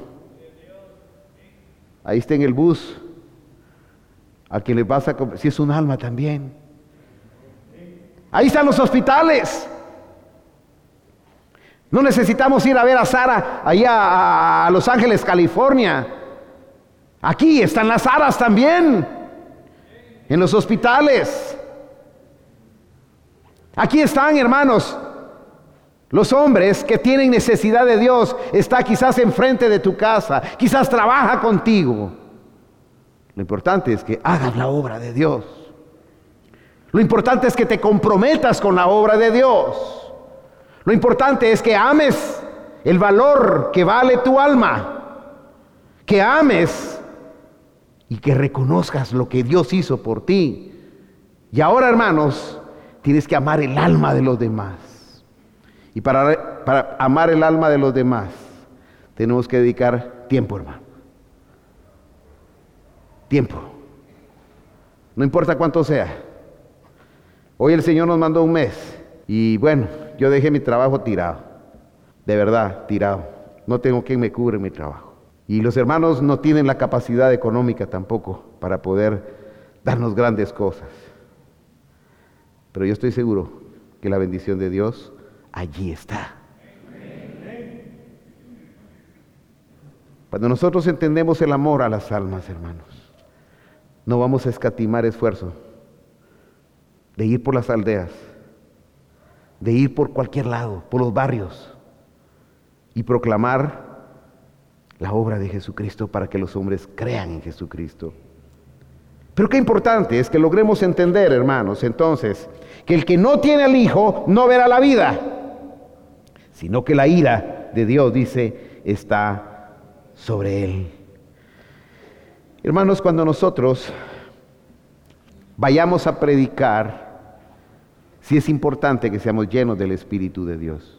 Ahí está en el bus. A quien le pasa, si es un alma también. Ahí están los hospitales. No necesitamos ir a ver a Sara allá a Los Ángeles, California. Aquí están las Saras también, en los hospitales. Aquí están, hermanos, los hombres que tienen necesidad de Dios. Está quizás enfrente de tu casa, quizás trabaja contigo. Lo importante es que hagas la obra de Dios. Lo importante es que te comprometas con la obra de Dios. Lo importante es que ames el valor que vale tu alma. Que ames y que reconozcas lo que Dios hizo por ti. Y ahora, hermanos, tienes que amar el alma de los demás. Y para amar el alma de los demás, tenemos que dedicar tiempo, hermano. Tiempo. No importa cuánto sea. Hoy el Señor nos mandó un mes. Y bueno, yo dejé mi trabajo tirado. De verdad, tirado. No tengo quien me cubre mi trabajo. Y los hermanos no tienen la capacidad económica tampoco para poder darnos grandes cosas. Pero yo estoy seguro que la bendición de Dios allí está. Cuando nosotros entendemos el amor a las almas, hermanos, no vamos a escatimar esfuerzo de ir por las aldeas, de ir por cualquier lado, por los barrios, y proclamar la obra de Jesucristo para que los hombres crean en Jesucristo. Pero qué importante es que logremos entender, hermanos, entonces, que el que no tiene al Hijo no verá la vida, sino que la ira de Dios, dice, está sobre él. Hermanos, cuando nosotros vayamos a predicar, sí es importante que seamos llenos del Espíritu de Dios.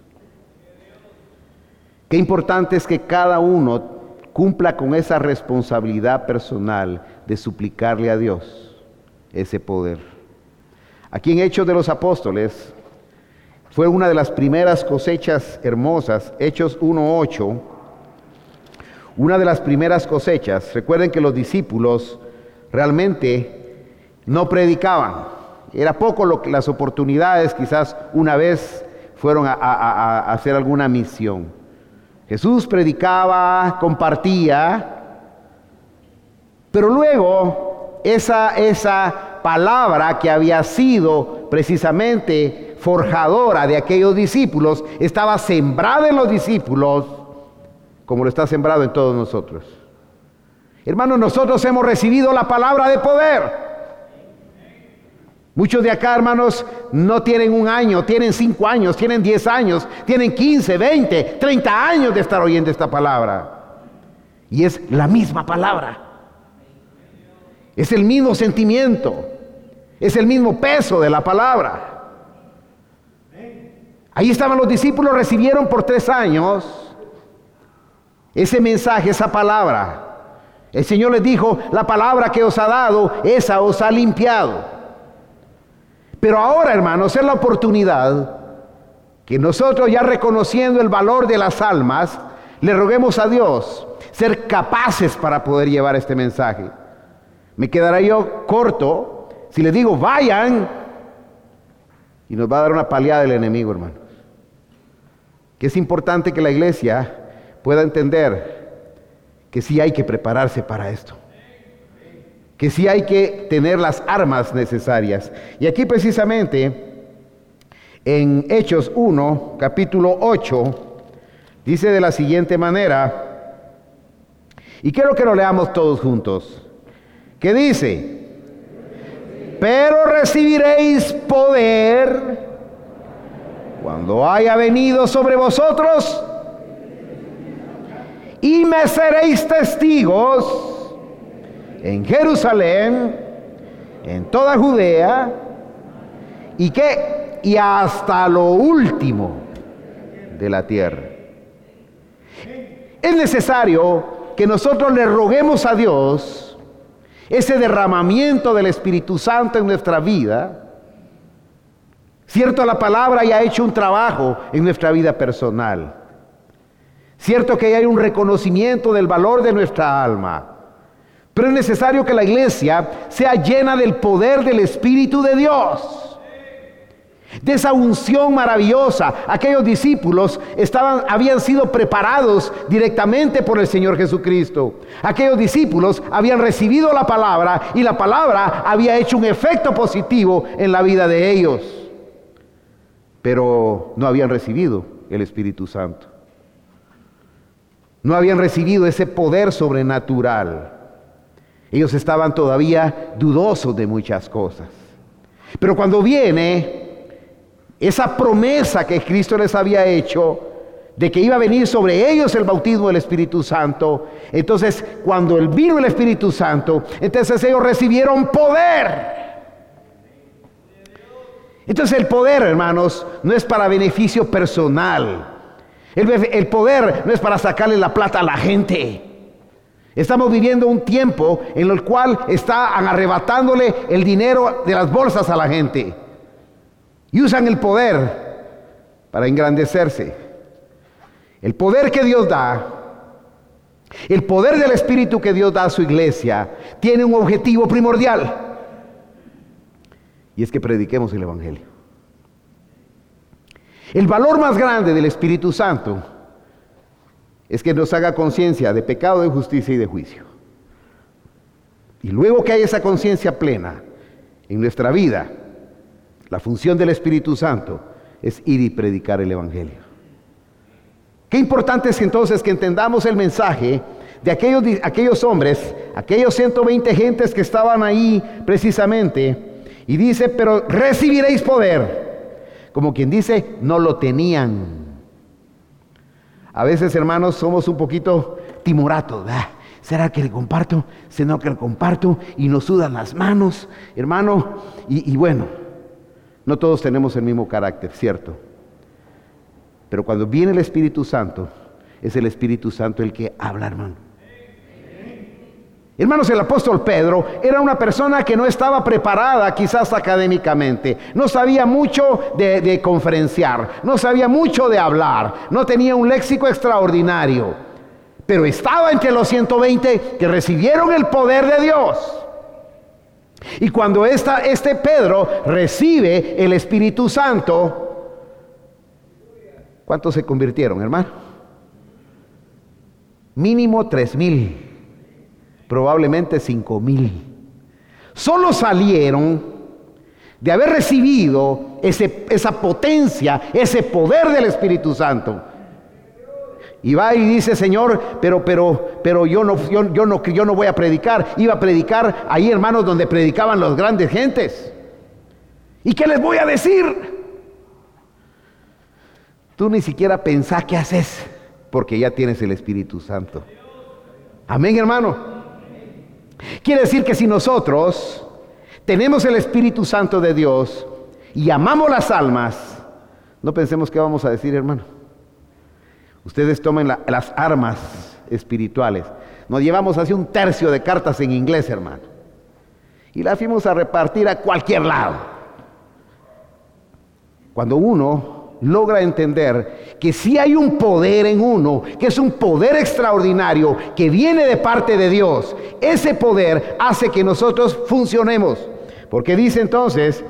Qué importante es que cada uno cumpla con esa responsabilidad personal de suplicarle a Dios ese poder. Aquí en Hechos de los Apóstoles fue una de las primeras cosechas hermosas, Hechos 1:8, una de las primeras cosechas. Recuerden que los discípulos realmente no predicaban, era poco las oportunidades, quizás una vez fueron a hacer alguna misión. Jesús predicaba, compartía, pero luego esa palabra que había sido precisamente forjadora de aquellos discípulos, estaba sembrada en los discípulos, como lo está sembrado en todos nosotros. Hermanos, nosotros hemos recibido la palabra de poder. Muchos de acá, hermanos, no tienen 1 año, tienen 5 años, tienen 10 años, tienen 15, 20, 30 años de estar oyendo esta palabra. Y es la misma palabra. Es el mismo sentimiento. Es el mismo peso de la palabra. Ahí estaban los discípulos, recibieron por 3 años ese mensaje, esa palabra. El Señor les dijo, la palabra que os ha dado, esa os ha limpiado. Pero ahora, hermanos, es la oportunidad que nosotros, ya reconociendo el valor de las almas, le roguemos a Dios ser capaces para poder llevar este mensaje. Me quedará yo corto si les digo, vayan, y nos va a dar una paliada el enemigo, hermanos. Que es importante que la iglesia pueda entender que sí hay que prepararse para esto, que sí hay que tener las armas necesarias. Y aquí precisamente en Hechos 1, capítulo 8, dice de la siguiente manera, y quiero que lo leamos todos juntos, que dice, pero recibiréis poder cuando haya venido sobre vosotros, y me seréis testigos en Jerusalén, en toda Judea, y hasta lo último de la tierra. Es necesario que nosotros le roguemos a Dios ese derramamiento del Espíritu Santo en nuestra vida. Cierto, la palabra ya ha hecho un trabajo en nuestra vida personal. Cierto que hay un reconocimiento del valor de nuestra alma. Pero es necesario que la iglesia sea llena del poder del Espíritu de Dios, de esa unción maravillosa. Aquellos discípulos habían sido preparados directamente por el Señor Jesucristo. Aquellos discípulos habían recibido la palabra, y la palabra había hecho un efecto positivo en la vida de ellos. Pero no habían recibido el Espíritu Santo. No habían recibido ese poder sobrenatural. Ellos estaban todavía dudosos de muchas cosas. Pero cuando viene esa promesa que Cristo les había hecho, de que iba a venir sobre ellos el bautismo del Espíritu Santo, entonces cuando vino el Espíritu Santo, entonces ellos recibieron poder. Entonces el poder, hermanos, no es para beneficio personal. El poder no es para sacarle la plata a la gente. Estamos viviendo un tiempo en el cual están arrebatándole el dinero de las bolsas a la gente. Y usan el poder para engrandecerse. El poder que Dios da El poder del Espíritu que Dios da a su iglesia tiene un objetivo primordial, y es que prediquemos el Evangelio. El valor más grande del Espíritu Santo es que nos haga conciencia de pecado, de justicia y de juicio. Y luego que hay esa conciencia plena en nuestra vida, la función del Espíritu Santo es ir y predicar el Evangelio. Qué importante es entonces que entendamos el mensaje de aquellos hombres, aquellos 120 gentes que estaban ahí precisamente, y dice, pero recibiréis poder. Como quien dice, no lo tenían. A veces, hermanos, somos un poquito timoratos, ¿verdad? ¿Será que le comparto? ¿Será que le comparto? Y nos sudan las manos, hermano. Y bueno, no todos tenemos el mismo carácter, ¿cierto? Pero cuando viene el Espíritu Santo, es el Espíritu Santo el que habla, hermano. Hermanos, el apóstol Pedro era una persona que no estaba preparada quizás académicamente, no sabía mucho de conferenciar, no sabía mucho de hablar, no tenía un léxico extraordinario, pero estaba entre los 120 que recibieron el poder de Dios. Y cuando este Pedro recibe el Espíritu Santo, ¿cuántos se convirtieron, hermano? Mínimo 3,000. Probablemente 5,000. Solo salieron de haber recibido esa potencia, ese poder del Espíritu Santo. Y va y dice, Señor, pero yo no voy a predicar. Iba a predicar ahí, hermanos, donde predicaban las grandes gentes. ¿Y qué les voy a decir? Tú ni siquiera pensás qué haces, porque ya tienes el Espíritu Santo. Amén, hermano. Quiere decir que si nosotros tenemos el Espíritu Santo de Dios y amamos las almas, no pensemos qué vamos a decir, hermano. Ustedes tomen las armas espirituales. Nos llevamos así 1/3 de cartas en inglés, hermano, y las fuimos a repartir a cualquier lado. Cuando uno logra entender que sí hay un poder en uno, que es un poder extraordinario, que viene de parte de Dios, ese poder hace que nosotros funcionemos. Porque dice entonces,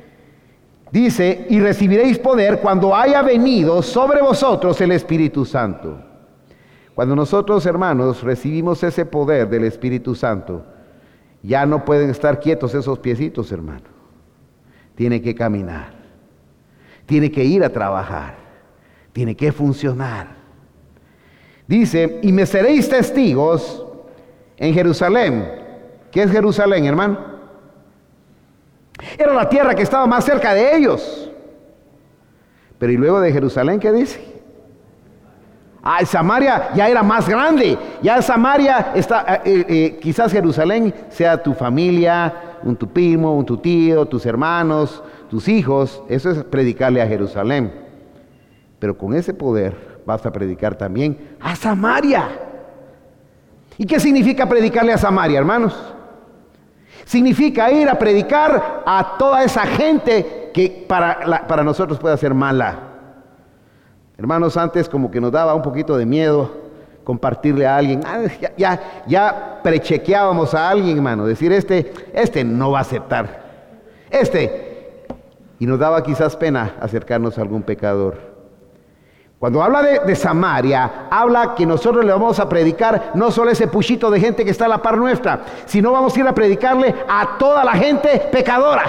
y recibiréis poder cuando haya venido sobre vosotros el Espíritu Santo. Cuando nosotros, hermanos, recibimos ese poder del Espíritu Santo, ya no pueden estar quietos esos piecitos, hermano. Tiene que caminar. Tiene que ir a trabajar, tiene que funcionar. Dice, y me seréis testigos en Jerusalén. ¿Qué es Jerusalén, hermano? Era la tierra que estaba más cerca de ellos. Pero ¿y luego de Jerusalén qué dice? Samaria ya era más grande. Ya Samaria está, quizás Jerusalén sea tu familia, tu primo, tu tío, tus hermanos, tus hijos. Eso es predicarle a Jerusalén. Pero con ese poder vas a predicar también a Samaria. ¿Y qué significa predicarle a Samaria, hermanos? Significa ir a predicar a toda esa gente que para nosotros puede ser mala. Hermanos, antes como que nos daba un poquito de miedo compartirle a alguien. Ya prechequeábamos a alguien, hermano. Decir, este no va a aceptar. Y nos daba quizás pena acercarnos a algún pecador. Cuando habla de Samaria, habla que nosotros le vamos a predicar no solo ese puchito de gente que está a la par nuestra, sino vamos a ir a predicarle a toda la gente pecadora.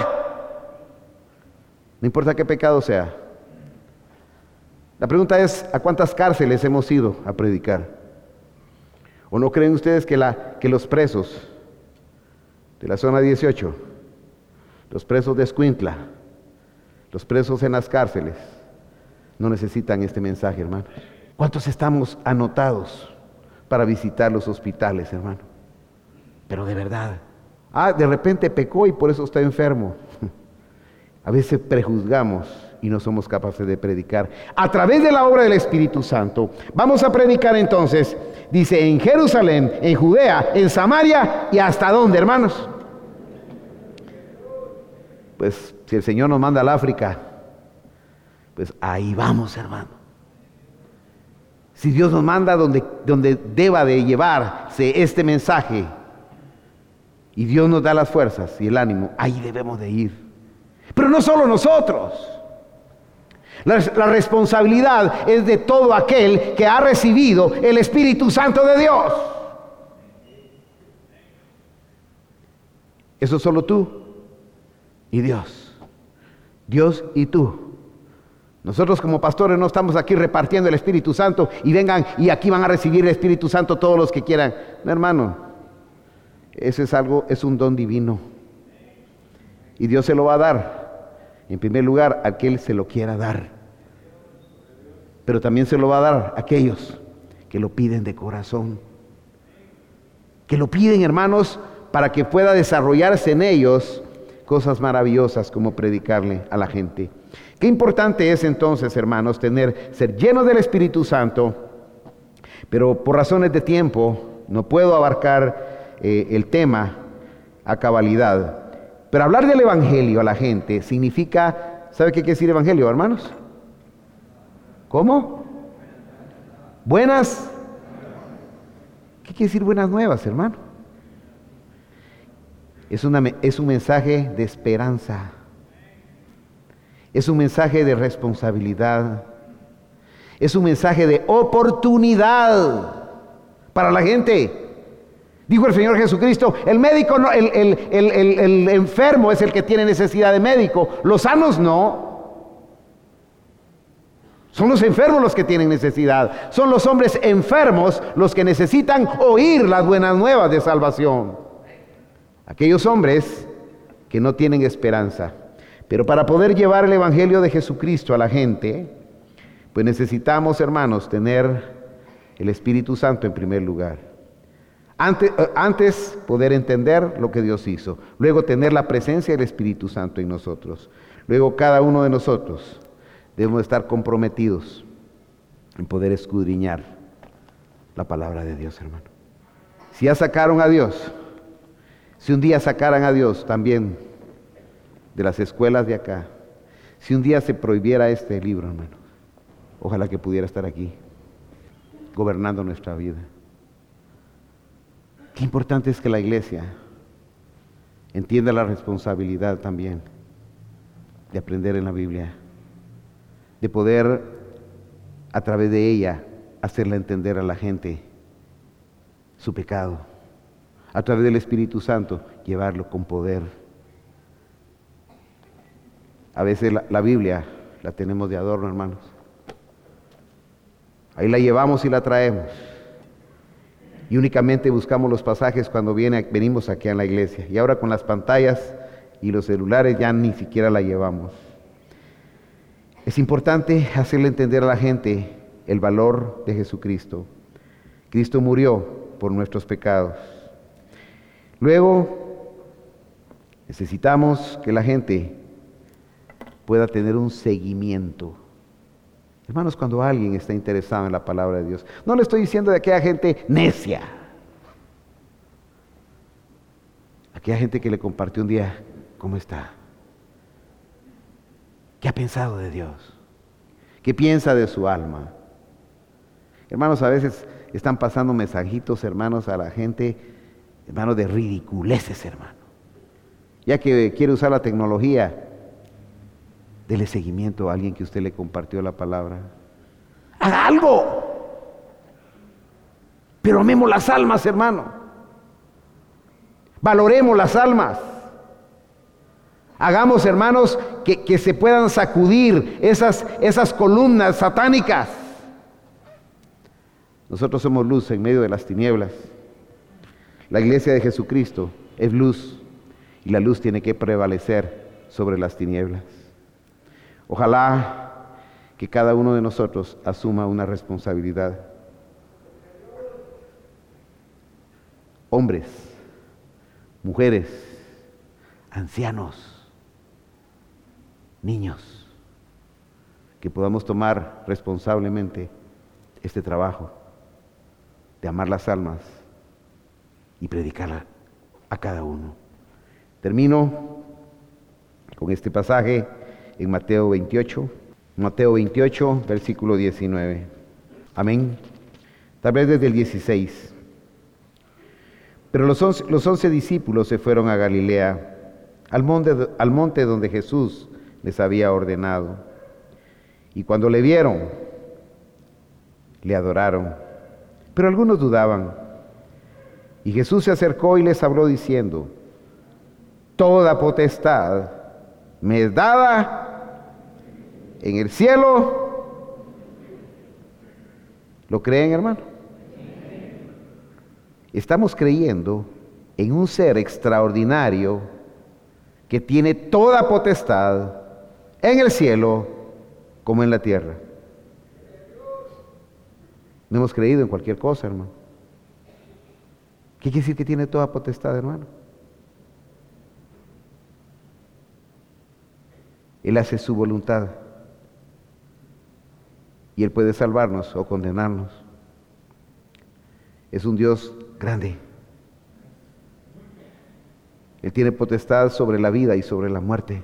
No importa qué pecado sea. La pregunta es, ¿a cuántas cárceles hemos ido a predicar? ¿O no creen ustedes que los presos de la zona 18, los presos de Escuintla, los presos en las cárceles, no necesitan este mensaje, hermanos? ¿Cuántos estamos anotados para visitar los hospitales, hermano? Pero de verdad. De repente pecó y por eso está enfermo. A veces prejuzgamos y no somos capaces de predicar. A través de la obra del Espíritu Santo, vamos a predicar entonces, dice, en Jerusalén, en Judea, en Samaria, ¿y hasta dónde, hermanos? Pues si el Señor nos manda al África, pues ahí vamos, hermano. Si Dios nos manda donde deba de llevarse este mensaje, y Dios nos da las fuerzas y el ánimo, ahí debemos de ir. Pero no solo nosotros. La responsabilidad es de todo aquel que ha recibido el Espíritu Santo de Dios. Eso solo tú y Dios. Dios y tú. Nosotros como pastores no estamos aquí repartiendo el Espíritu Santo y vengan y aquí van a recibir el Espíritu Santo todos los que quieran. No, hermano, ese es un don divino. Y Dios se lo va a dar. En primer lugar, a aquel se lo quiera dar. Pero también se lo va a dar a aquellos que lo piden de corazón. Que lo piden, hermanos, para que pueda desarrollarse en ellos cosas maravillosas como predicarle a la gente. Qué importante es entonces, hermanos, ser llenos del Espíritu Santo, pero por razones de tiempo no puedo abarcar el tema a cabalidad. Pero hablar del Evangelio a la gente significa, ¿sabe qué quiere decir Evangelio, hermanos? ¿Cómo? Buenas. ¿Qué quiere decir buenas nuevas, hermano? Es un mensaje de esperanza. Es un mensaje de responsabilidad. Es un mensaje de oportunidad para la gente. Dijo el Señor Jesucristo, el médico no, el enfermo es el que tiene necesidad de médico, los sanos no. Son los enfermos los que tienen necesidad. Son los hombres enfermos los que necesitan oír las buenas nuevas de salvación. Aquellos hombres que no tienen esperanza. Pero para poder llevar el Evangelio de Jesucristo a la gente, pues necesitamos, hermanos, tener el Espíritu Santo en primer lugar. Antes poder entender lo que Dios hizo. Luego tener la presencia del Espíritu Santo en nosotros. Luego cada uno de nosotros debemos estar comprometidos en poder escudriñar la palabra de Dios, hermano. Si ya sacaron a Dios, si un día sacaran a Dios también de las escuelas de acá, si un día se prohibiera este libro, hermano, ojalá que pudiera estar aquí, gobernando nuestra vida. Qué importante es que la iglesia entienda la responsabilidad también de aprender en la Biblia, de poder a través de ella hacerle entender a la gente su pecado, a través del Espíritu Santo llevarlo con poder. A veces la Biblia la tenemos de adorno, hermanos. Ahí la llevamos y la traemos. Y únicamente buscamos los pasajes cuando venimos aquí a la iglesia. Y ahora con las pantallas y los celulares ya ni siquiera la llevamos. Es importante hacerle entender a la gente el valor de Jesucristo. Cristo murió por nuestros pecados. Luego, necesitamos que la gente pueda tener un seguimiento. Hermanos, cuando alguien está interesado en la palabra de Dios, no le estoy diciendo de aquella gente necia, aquella gente que le compartió un día, ¿cómo está? ¿Qué ha pensado de Dios? ¿Qué piensa de su alma? Hermanos, a veces están pasando mensajitos, hermanos, a la gente, hermanos, de ridiculeces, hermano. Ya que quiere usar la tecnología, dele seguimiento a alguien que usted le compartió la palabra. ¡Haga algo! Pero amemos las almas, hermano. Valoremos las almas. Hagamos, hermanos, que se puedan sacudir esas columnas satánicas. Nosotros somos luz en medio de las tinieblas. La iglesia de Jesucristo es luz y la luz tiene que prevalecer sobre las tinieblas. Ojalá que cada uno de nosotros asuma una responsabilidad. Hombres, mujeres, ancianos, niños, que podamos tomar responsablemente este trabajo de amar las almas y predicarla a cada uno. Termino con este pasaje en Mateo 28, versículo 19. Amén. tal vez desde el 16. Pero los 11 discípulos se fueron a Galilea, al monte donde Jesús les había ordenado. Y cuando le vieron, le adoraron. Pero algunos dudaban. Y Jesús se acercó y les habló diciendo: toda potestad me es dada en el cielo. ¿Lo creen, hermano? Estamos creyendo en un ser extraordinario que tiene toda potestad en el cielo como en la tierra. No hemos creído en cualquier cosa, hermano. ¿Qué quiere decir que tiene toda potestad, hermano? Él hace su voluntad y Él puede salvarnos o condenarnos. Es un Dios grande. Él tiene potestad sobre la vida y sobre la muerte.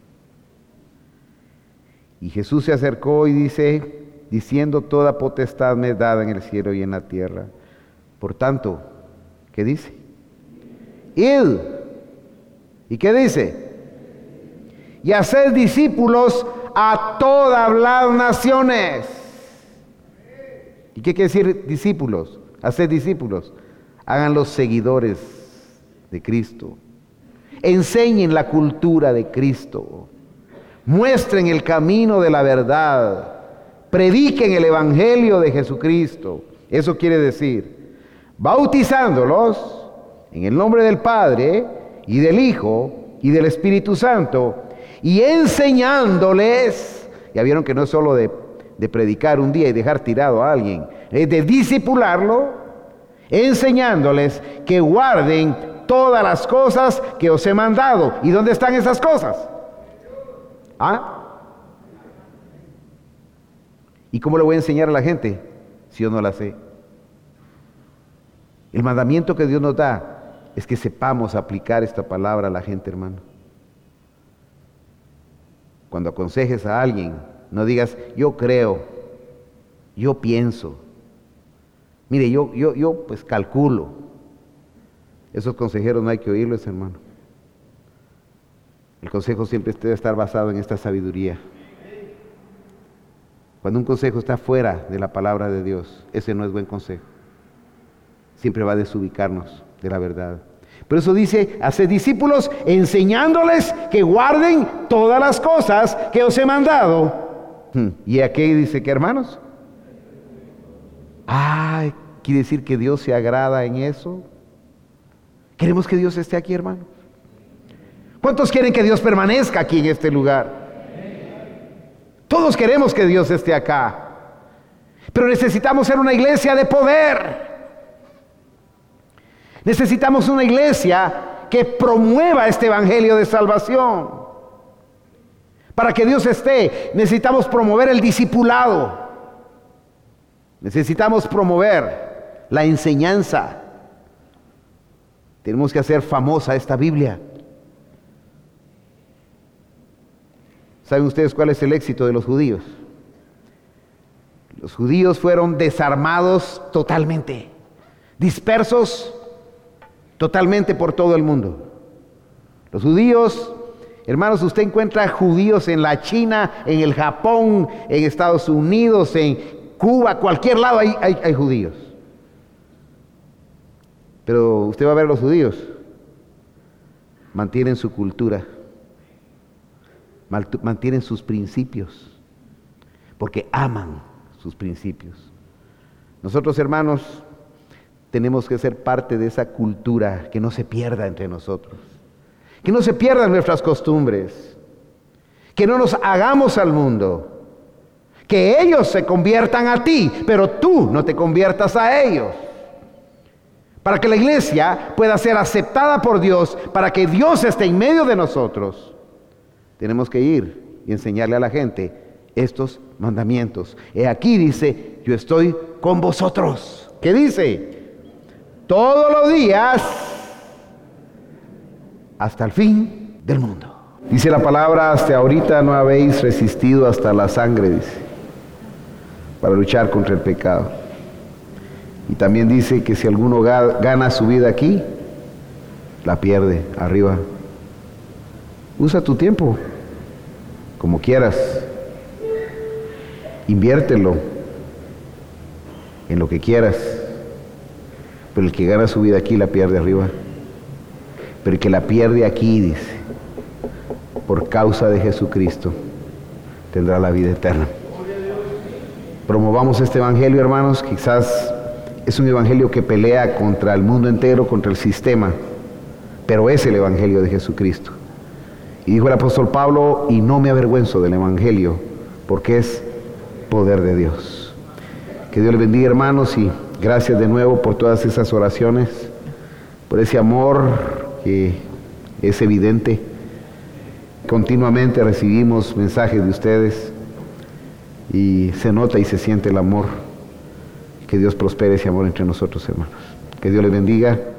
Y Jesús se acercó y diciendo: toda potestad me es dada en el cielo y en la tierra. Por tanto, ¿qué dice? Id. ¿Y qué dice? Y haced discípulos a todas las naciones. ¿Y qué quiere decir discípulos? Haced discípulos. Háganlos seguidores de Cristo. Enseñen la cultura de Cristo. Muestren el camino de la verdad. Prediquen el evangelio de Jesucristo. Eso quiere decir, bautizándolos en el nombre del Padre y del Hijo y del Espíritu Santo, y enseñándoles. Ya vieron que no es solo de predicar un día y dejar tirado a alguien, es de discipularlo, enseñándoles que guarden todas las cosas que os he mandado. ¿Y dónde están esas cosas? ¿Y cómo le voy a enseñar a la gente si yo no la sé? El mandamiento que Dios nos da es que sepamos aplicar esta palabra a la gente, hermano. Cuando aconsejes a alguien, no digas: yo creo, yo pienso, mire, yo pues calculo. Esos consejeros no hay que oírlos, hermano. El consejo siempre debe estar basado en esta sabiduría. Cuando un consejo está fuera de la palabra de Dios, ese no es buen consejo. Siempre va a desubicarnos de la verdad. Por eso dice: haced discípulos, enseñándoles que guarden todas las cosas que os he mandado. ¿Y aquí dice que, hermanos? Quiere decir que Dios se agrada en eso. ¿Queremos que Dios esté aquí, hermano? ¿Cuántos quieren que Dios permanezca aquí en este lugar? Todos queremos que Dios esté acá. Pero necesitamos ser una iglesia de poder. Necesitamos una iglesia que promueva este evangelio de salvación. Para que Dios esté, necesitamos promover el discipulado. Necesitamos promover la enseñanza. Tenemos que hacer famosa esta Biblia. ¿Saben ustedes cuál es el éxito de los judíos? Los judíos fueron desarmados totalmente, dispersos totalmente por todo el mundo. Los judíos, hermanos, usted encuentra judíos en la China, en el Japón, en Estados Unidos, en Cuba, cualquier lado hay judíos. Pero usted va a ver a los judíos, mantienen su cultura, mantienen sus principios, porque aman sus principios. Nosotros, hermanos, tenemos que ser parte de esa cultura que no se pierda entre nosotros, que no se pierdan nuestras costumbres, que no nos hagamos al mundo, que ellos se conviertan a ti, pero tú no te conviertas a ellos. Para que la iglesia pueda ser aceptada por Dios, para que Dios esté en medio de nosotros, tenemos que ir y enseñarle a la gente estos mandamientos. He aquí dice: yo estoy con vosotros. ¿Qué dice? Todos los días hasta el fin del mundo. Dice la palabra: hasta ahorita no habéis resistido hasta la sangre, dice, para luchar contra el pecado. Y también dice que si alguno gana su vida aquí, la pierde arriba. Usa tu tiempo como quieras. Inviértelo en lo que quieras. Pero el que gana su vida aquí la pierde arriba. Pero el que la pierde aquí, dice, por causa de Jesucristo, tendrá la vida eterna. Promovamos este evangelio, hermanos. Quizás es un evangelio que pelea contra el mundo entero, contra el sistema, pero es el evangelio de Jesucristo. Y dijo el apóstol Pablo, y no me avergüenzo del evangelio, porque es poder de Dios. Que Dios les bendiga, hermanos, y gracias de nuevo por todas esas oraciones, por ese amor que es evidente. Continuamente recibimos mensajes de ustedes y se nota y se siente el amor. Que Dios prospere ese amor entre nosotros, hermanos. Que Dios les bendiga.